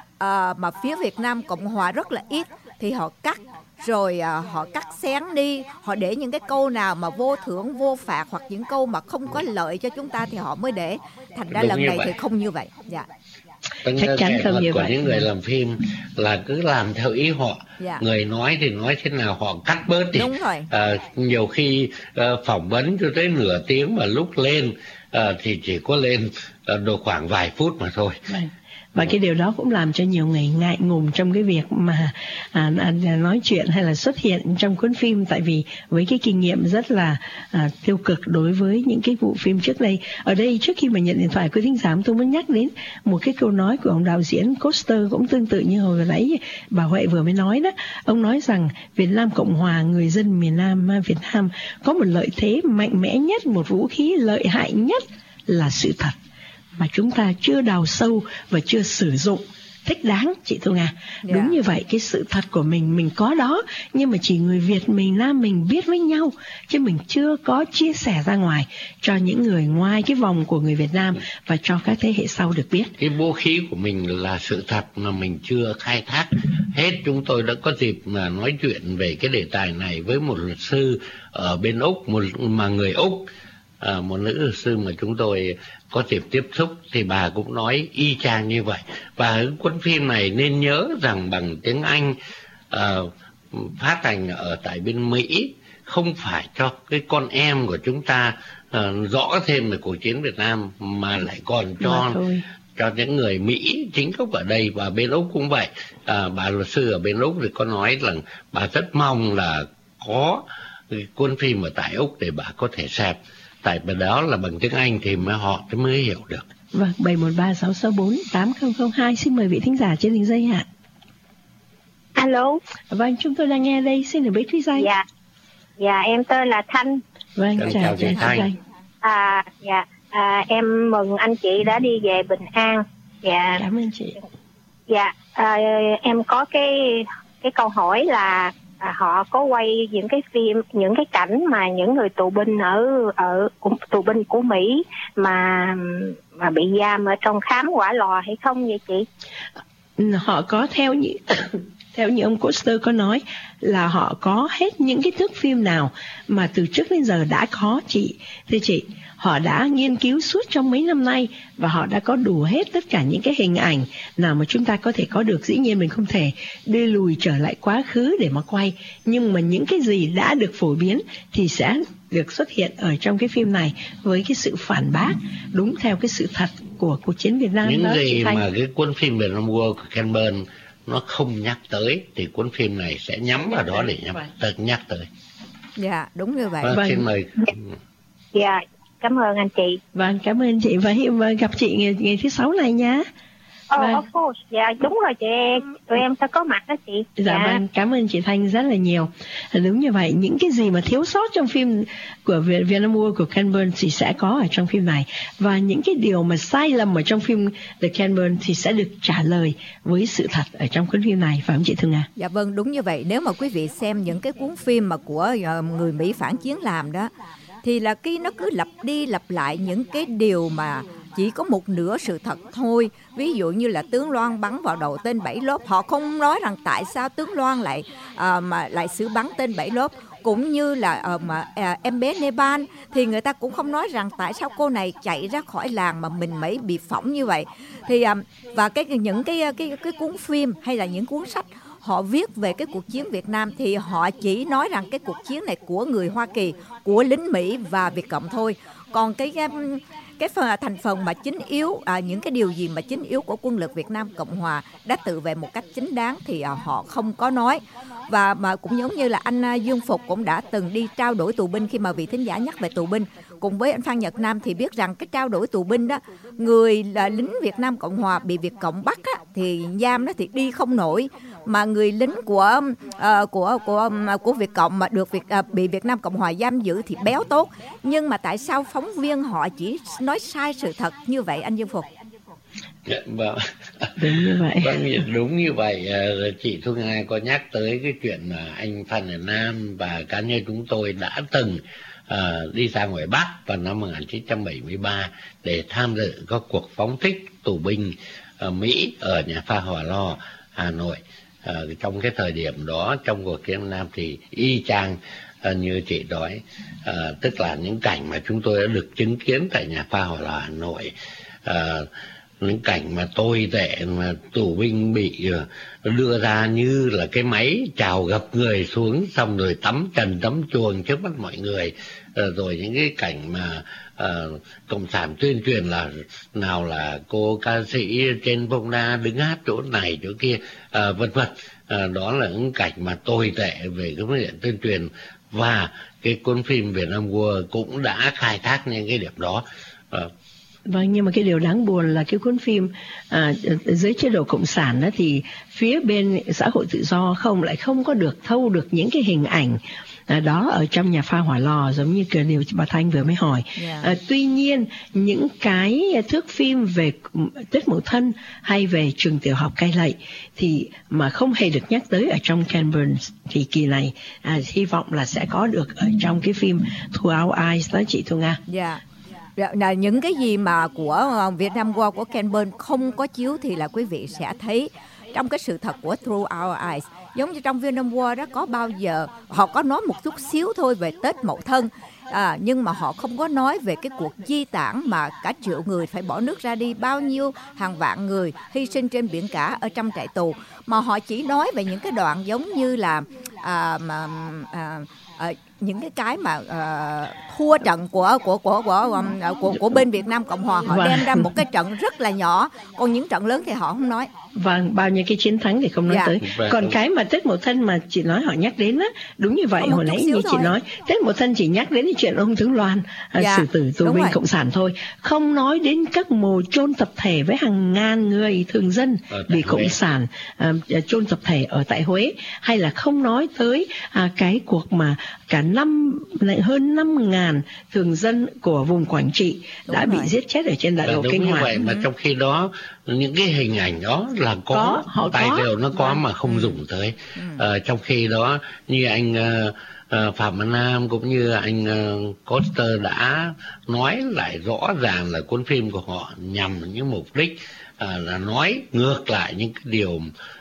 à, mà phía Việt Nam Cộng Hòa rất là ít, thì họ cắt, rồi à, họ cắt xén đi, họ để những cái câu nào mà vô thưởng vô phạt hoặc những câu mà không có lợi cho chúng ta thì họ mới để. Thành ra Đúng lần này vậy. Thì không như vậy. Dạ. Chắc chắn không như của vậy. Những người làm phim là cứ làm theo ý họ. Dạ. Người nói thì nói thế nào họ cắt bớt đi. Đúng rồi. À, nhiều khi uh, phỏng vấn cho tới nửa tiếng mà lúc lên uh, thì chỉ có lên uh, độ khoảng vài phút mà thôi. Và cái điều đó cũng làm cho nhiều người ngại ngùng trong cái việc mà à, à, nói chuyện hay là xuất hiện trong cuốn phim, tại vì với cái kinh nghiệm rất là à, tiêu cực đối với những cái vụ phim trước đây. Ở đây trước khi mà nhận điện thoại của thính giả, tôi muốn nhắc đến một cái câu nói của ông đạo diễn Coster cũng tương tự như hồi nãy bà Huệ vừa mới nói đó. Ông nói rằng Việt Nam Cộng Hòa, người dân miền Nam Việt Nam có một lợi thế mạnh mẽ nhất, một vũ khí lợi hại nhất là sự thật, mà chúng ta chưa đào sâu và chưa sử dụng thích đáng, chị Thu Nga. Yeah. Đúng như vậy, cái sự thật của mình mình có đó, nhưng mà chỉ người Việt mình Nam mình biết với nhau, chứ mình chưa có chia sẻ ra ngoài cho những người ngoài cái vòng của người Việt Nam và cho các thế hệ sau được biết. Cái vũ khí của mình là sự thật mà mình chưa khai thác hết. Chúng tôi đã có dịp mà nói chuyện về cái đề tài này với một luật sư ở bên Úc, một mà người Úc, à, một nữ luật sư mà chúng tôi có dịp tiếp xúc, thì bà cũng nói y chang như vậy. Và cuốn phim này nên nhớ rằng bằng tiếng Anh uh, phát hành ở tại bên Mỹ, không phải cho cái con em của chúng ta uh, rõ thêm về cuộc chiến Việt Nam, mà lại còn cho cho những người Mỹ chính gốc ở đây. Và bên Úc cũng vậy. À, bà luật sư ở bên Úc thì có nói rằng bà rất mong là có cuốn phim ở tại Úc để bà có thể xem, tại vì đó là bằng tiếng Anh thì mới họ mới hiểu được. Vâng, bảy một ba sáu sáu bốn tám không không hai, xin mời vị thính giả trên đường dây ạ. Alo. Vâng, chúng tôi đang nghe đây, xin được biết thí danh. Dạ, dạ em tên là Thanh. Vâng, chào, chào, chào chị Thanh. Thanh. À, dạ, à, em mừng anh chị đã đi về bình an. Dạ. Cảm ơn chị. Dạ, à, em có cái cái câu hỏi là à, họ có quay những cái phim, những cái cảnh mà những người tù binh ở ở tù binh của Mỹ mà mà bị giam ở trong khám hỏa lò hay không vậy chị? Họ có theo như theo như ông Coster có nói là họ có hết những cái thước phim nào mà từ trước đến giờ đã có, chị. Thưa chị, họ đã nghiên cứu suốt trong mấy năm nay và họ đã có đủ hết tất cả những cái hình ảnh nào mà chúng ta có thể có được. Dĩ nhiên mình không thể đi lùi trở lại quá khứ để mà quay, nhưng mà những cái gì đã được phổ biến thì sẽ được xuất hiện ở trong cái phim này với cái sự phản bác đúng theo cái sự thật của cuộc chiến Việt Nam. Những đó, gì mà cái cuốn phim Việt Nam War của Ken Burns nó không nhắc tới thì cuốn phim này sẽ nhắm vào đó để nhắm, tới, nhắc tới. Dạ, đúng như vậy. Vâng, vâng. Xin mời. Dạ, cảm ơn anh chị. Vâng, cảm ơn chị và hiện gặp chị ngày, ngày thứ sáu này nhá. Oh, vâng. Of course, dạ đúng rồi chị, tụi em sẽ có mặt đó chị. Dạ, dạ vâng, cảm ơn chị Thanh rất là nhiều. Đúng như vậy, những cái gì mà thiếu sót trong phim của Việt Nam War của Ken Burns thì sẽ có ở trong phim này, và những cái điều mà sai lầm ở trong phim The Ken Burns thì sẽ được trả lời với sự thật ở trong cuốn phim này, phải không chị Thương Nga? Dạ vâng, đúng như vậy. Nếu mà quý vị xem những cái cuốn phim mà của người Mỹ phản chiến làm đó, thì là cái nó cứ lặp đi lặp lại những cái điều mà chỉ có một nửa sự thật thôi. Ví dụ như là tướng Loan bắn vào đầu tên Bảy Lốp, họ không nói rằng tại sao tướng Loan lại à, mà lại xử bắn tên Bảy Lốp. Cũng như là à, mà à, em bé Nepal thì người ta cũng không nói rằng tại sao cô này chạy ra khỏi làng mà mình mới bị phỏng như vậy. Thì à, và cái những cái cái cái cuốn phim hay là những cuốn sách họ viết về cái cuộc chiến Việt Nam thì họ chỉ nói rằng cái cuộc chiến này của người Hoa Kỳ, của lính Mỹ và Việt Cộng thôi. Còn cái cái phần thành phần mà chính yếu, à, những cái điều gì mà chính yếu của quân lực Việt Nam Cộng Hòa đã tự vệ một cách chính đáng thì à, họ không có nói. Và mà cũng giống như là anh Dương Phục cũng đã từng đi trao đổi tù binh, khi mà vị thính giả nhắc về tù binh cùng với anh Phan Nhật Nam thì biết rằng cái trao đổi tù binh đó, người là lính Việt Nam Cộng Hòa bị Việt Cộng bắt á, thì giam đó thì đi không nổi, mà người lính của uh, của của của Việt Cộng mà được Việt uh, bị Việt Nam Cộng Hòa giam giữ thì béo tốt. Nhưng mà tại sao phóng viên họ chỉ nói sai sự thật như vậy anh Dương Phục? Vâng, đúng như vậy. Vâng, đúng như vậy. Chị Thu Nga có nhắc tới cái chuyện mà anh Phan Nhật Nam và cá nhân chúng tôi đã từng uh, đi ra ngoài Bắc vào năm một nghìn chín trăm bảy mươi ba để tham dự các cuộc phóng thích tù binh uh, Mỹ ở nhà Pha Hỏa Lò, Hà Nội. Uh, trong cái thời điểm đó, trong cuộc chiến Việt Nam thì y chang uh, như chị nói, uh, tức là những cảnh mà chúng tôi đã được chứng kiến tại nhà Pha Hỏa Lò, Hà Nội. Uh, những cảnh mà tồi tệ mà tù binh bị uh, đưa ra như là cái máy chào gặp người xuống xong rồi tắm trần tắm chuồng trước mắt mọi người, rồi những cái cảnh mà uh, cộng sản tuyên truyền là nào là cô ca sĩ trên bông đa đứng hát chỗ này chỗ kia, uh, vân vân. Uh, đó là những cảnh mà tồi tệ về cái vấn đề tuyên truyền, và cái cuốn phim Việt Nam War cũng đã khai thác những cái điểm đó. Uh, Vâng, nhưng mà cái điều đáng buồn là cái cuốn phim à, dưới chế độ cộng sản đó thì phía bên xã hội tự do không lại không có được thâu được những cái hình ảnh à, đó ở trong nhà pha hỏa lò, giống như cái điều bà Thanh vừa mới hỏi. Yeah. À, tuy nhiên những cái thước phim về Tết Mậu Thân hay về trường tiểu học Cai Lậy thì mà không hề được nhắc tới ở trong Ken Burns thì kỳ này à, hy vọng là sẽ có được ở trong cái phim Through Our Eyes đó chị Thu Nga. Yeah. Là những cái gì mà của Việt Nam War của Ken Burns không có chiếu thì là quý vị sẽ thấy trong cái sự thật của Through Our Eyes. Giống như trong Việt Nam War đó, có bao giờ họ có nói một chút xíu thôi về Tết Mậu Thân, à, nhưng mà họ không có nói về cái cuộc di tản mà cả triệu người phải bỏ nước ra đi, bao nhiêu hàng vạn người hy sinh trên biển cả ở trong trại tù, mà họ chỉ nói về những cái đoạn giống như là à, mà, à, à, những cái cái mà uh, thua trận của của của của um, của của bên Việt Nam Cộng Hòa, họ vâng. đem ra một cái trận rất là nhỏ, còn những trận lớn thì họ không nói. Vâng, bao nhiêu cái chiến thắng thì không nói dạ. tới. Còn cái mà Tết Mậu Thân mà chị nói họ nhắc đến á, đúng như vậy. Hồi nãy như thôi. Chị nói Tết Mậu Thân chỉ nhắc đến cái chuyện ông Tướng Loan dạ. xử tử tù binh cộng sản thôi, không nói đến các mồ chôn tập thể với hàng ngàn người thường dân bị cộng sản uh, chôn tập thể ở tại Huế, hay là không nói tới uh, cái cuộc mà cả năm lại hơn năm ngàn thường dân của vùng Quảng Trị đúng đã rồi. bị giết chết ở trên đại lộ Kinh Hoàng. Vậy mà trong khi đó những cái hình ảnh đó là có, có tài liệu nó có vâng. mà không ừ. dùng tới. Ừ. Ờ, trong khi đó như anh uh, uh, Phạm Văn Nam cũng như anh uh, Coster đã nói lại rõ ràng là cuốn phim của họ nhằm những mục đích uh, là nói ngược lại những cái điều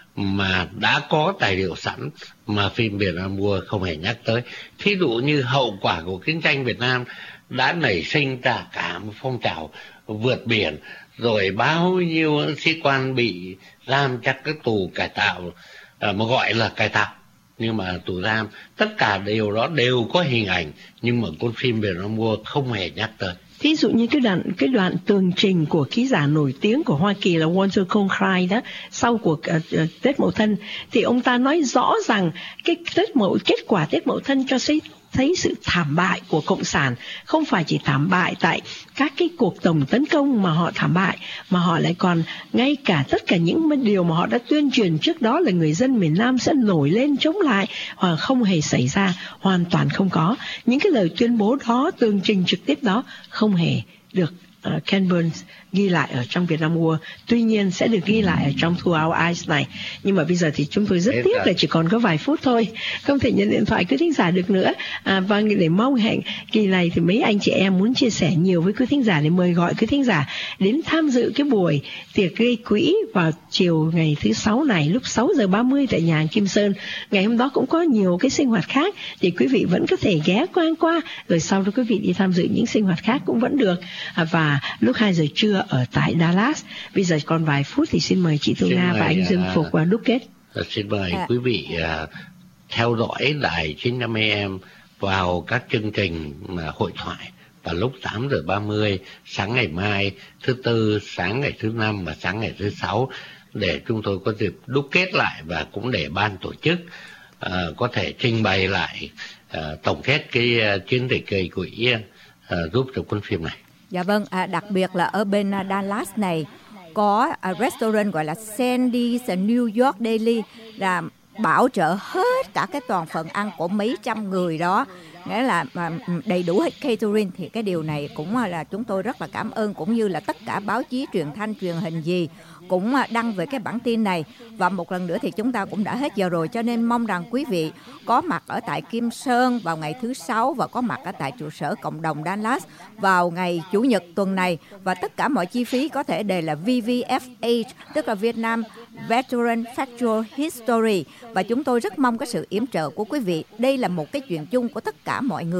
mà đã có tài liệu sẵn mà phim Việt Nam War không hề nhắc tới. Thí dụ như hậu quả của chiến tranh Việt Nam đã nảy sinh ra cả một phong trào vượt biển, rồi bao nhiêu sĩ quan bị giam chắc cái tù cải tạo, à, mà gọi là cải tạo nhưng mà tù giam, tất cả điều đó đều có hình ảnh, nhưng mà cuốn phim Việt Nam War không hề nhắc tới. Ví dụ như cái đoạn cái đoạn tường trình của ký giả nổi tiếng của Hoa Kỳ là Walter Cronkite đó, sau cuộc uh, uh, Tết Mậu Thân thì ông ta nói rõ rằng cái Tết Mậu kết quả Tết Mậu Thân cho thấy thấy sự thảm bại của cộng sản, không phải chỉ thảm bại tại các cái cuộc tổng tấn công mà họ thảm bại, mà họ lại còn ngay cả tất cả những điều mà họ đã tuyên truyền trước đó là người dân miền Nam sẽ nổi lên chống lại, hoặc không hề xảy ra, hoàn toàn không có. Những cái lời tuyên bố đó, tường trình trực tiếp đó không hề được uh, Ken Burns ghi lại ở trong Việt Nam War, tuy nhiên sẽ được ghi lại ở trong Through Our Eyes này. Nhưng mà bây giờ thì chúng tôi rất tiếc là chỉ còn có vài phút thôi, không thể nhận điện thoại quý thính giả được nữa. À, và để mong hẹn kỳ này thì mấy anh chị em muốn chia sẻ nhiều với quý thính giả, để mời gọi quý thính giả đến tham dự cái buổi tiệc gây quỹ vào chiều ngày thứ sáu này lúc sáu giờ ba mươi tại nhà hàng Kim Sơn. Ngày hôm đó cũng có nhiều cái sinh hoạt khác thì quý vị vẫn có thể ghé qua qua, rồi sau đó quý vị đi tham dự những sinh hoạt khác cũng vẫn được. À, và lúc hai giờ trưa ở tại Dallas. Bây giờ còn vài phút thì xin mời chị Thu Nga và anh Dương Phục và đúc kết. Xin mời à. quý vị uh, theo dõi đài chín năm a em vào các chương trình uh, hội thoại vào lúc tám giờ ba mươi sáng ngày mai, thứ tư, sáng ngày thứ năm và sáng ngày thứ sáu, để chúng tôi có dịp đúc kết lại, và cũng để ban tổ chức uh, có thể trình bày lại uh, tổng kết cái uh, chiến dịch gây quỹ uh, giúp cho cuốn phim này. Dạ vâng, à, đặc biệt là ở bên uh, Dallas này có uh, restaurant gọi là Sandy's New York Daily, là bảo trợ hết cả cái toàn phần ăn của mấy trăm người đó, nghĩa là uh, đầy đủ hết catering. Thì cái điều này cũng uh, là chúng tôi rất là cảm ơn, cũng như là tất cả báo chí truyền thanh truyền hình gì cũng đăng về cái bản tin này. Và một lần nữa thì chúng ta cũng đã hết giờ rồi, cho nên mong rằng quý vị có mặt ở tại Kim Sơn vào ngày thứ sáu, và có mặt ở tại trụ sở cộng đồng Dallas vào ngày Chủ nhật tuần này. Và tất cả mọi chi phí có thể đều là vê vê ép hát, tức là Việt Nam Veteran Factual History. Và chúng tôi rất mong cái sự yểm trợ của quý vị. Đây là một cái chuyện chung của tất cả mọi người,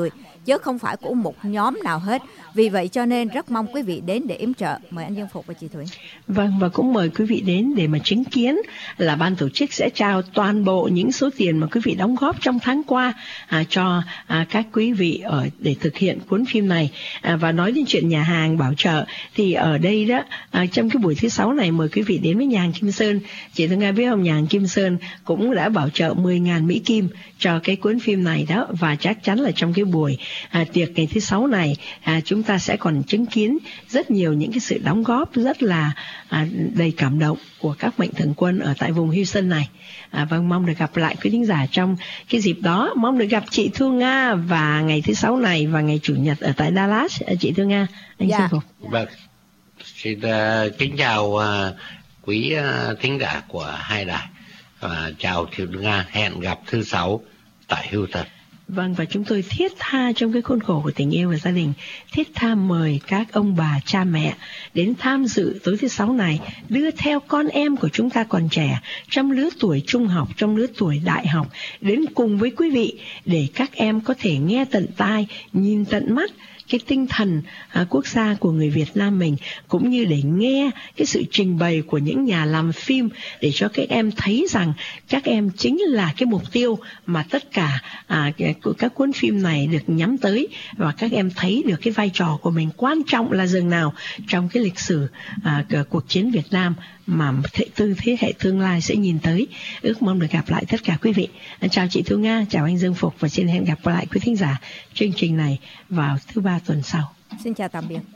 chứ không phải của một nhóm nào hết. Vì vậy cho nên rất mong quý vị đến để yểm trợ. Mời anh Dương Phục và chị Thủy. Vâng, và cũng mời quý vị đến để mà chứng kiến là ban tổ chức sẽ trao toàn bộ những số tiền mà quý vị đóng góp trong tháng qua à, cho à, các quý vị ở để thực hiện cuốn phim này. À, và nói đến chuyện nhà hàng bảo trợ thì ở đây đó à, trong cái buổi thứ sáu này mời quý vị đến với nhà hàng Kim Sơn. Chị Thương Nga biết không, nhà hàng Kim Sơn cũng đã bảo trợ mười nghìn Mỹ Kim cho cái cuốn phim này đó, và chắc chắn là trong cái buổi à, tiệc ngày thứ sáu này à, chúng ta sẽ còn chứng kiến rất nhiều những cái sự đóng góp rất là à, đầy cảm động của các mạnh thường quân ở tại vùng Houston này. À, vâng, mong được gặp lại quý thính giả trong cái dịp đó. Mong được gặp chị Thu Nga và ngày thứ sáu này và ngày chủ nhật ở tại Dallas. À, chị Thu Nga, anh dạ. xin phục. Vâng, xin uh, kính chào uh, quý uh, thính giả của hai đài và uh, chào chị Thu Nga. Hẹn gặp thứ sáu tại Houston. Vâng, và chúng tôi thiết tha trong cái khuôn khổ của tình yêu và gia đình, thiết tha mời các ông bà cha mẹ đến tham dự tối thứ sáu này, đưa theo con em của chúng ta còn trẻ, trong lứa tuổi trung học, trong lứa tuổi đại học, đến cùng với quý vị để các em có thể nghe tận tai, nhìn tận mắt cái tinh thần à, quốc gia của người Việt Nam mình, cũng như để nghe cái sự trình bày của những nhà làm phim, để cho các em thấy rằng các em chính là cái mục tiêu mà tất cả à, các cuốn phim này được nhắm tới, và các em thấy được cái vai trò của mình quan trọng là dường nào trong cái lịch sử à, cuộc chiến Việt Nam mà thế, tư thế hệ tương lai sẽ nhìn tới. Ước mong được gặp lại tất cả quý vị. Chào chị Thu Nga, chào anh Dương Phục, và xin hẹn gặp lại quý thính giả chương trình này vào thứ ba tuần sau. Xin chào tạm biệt.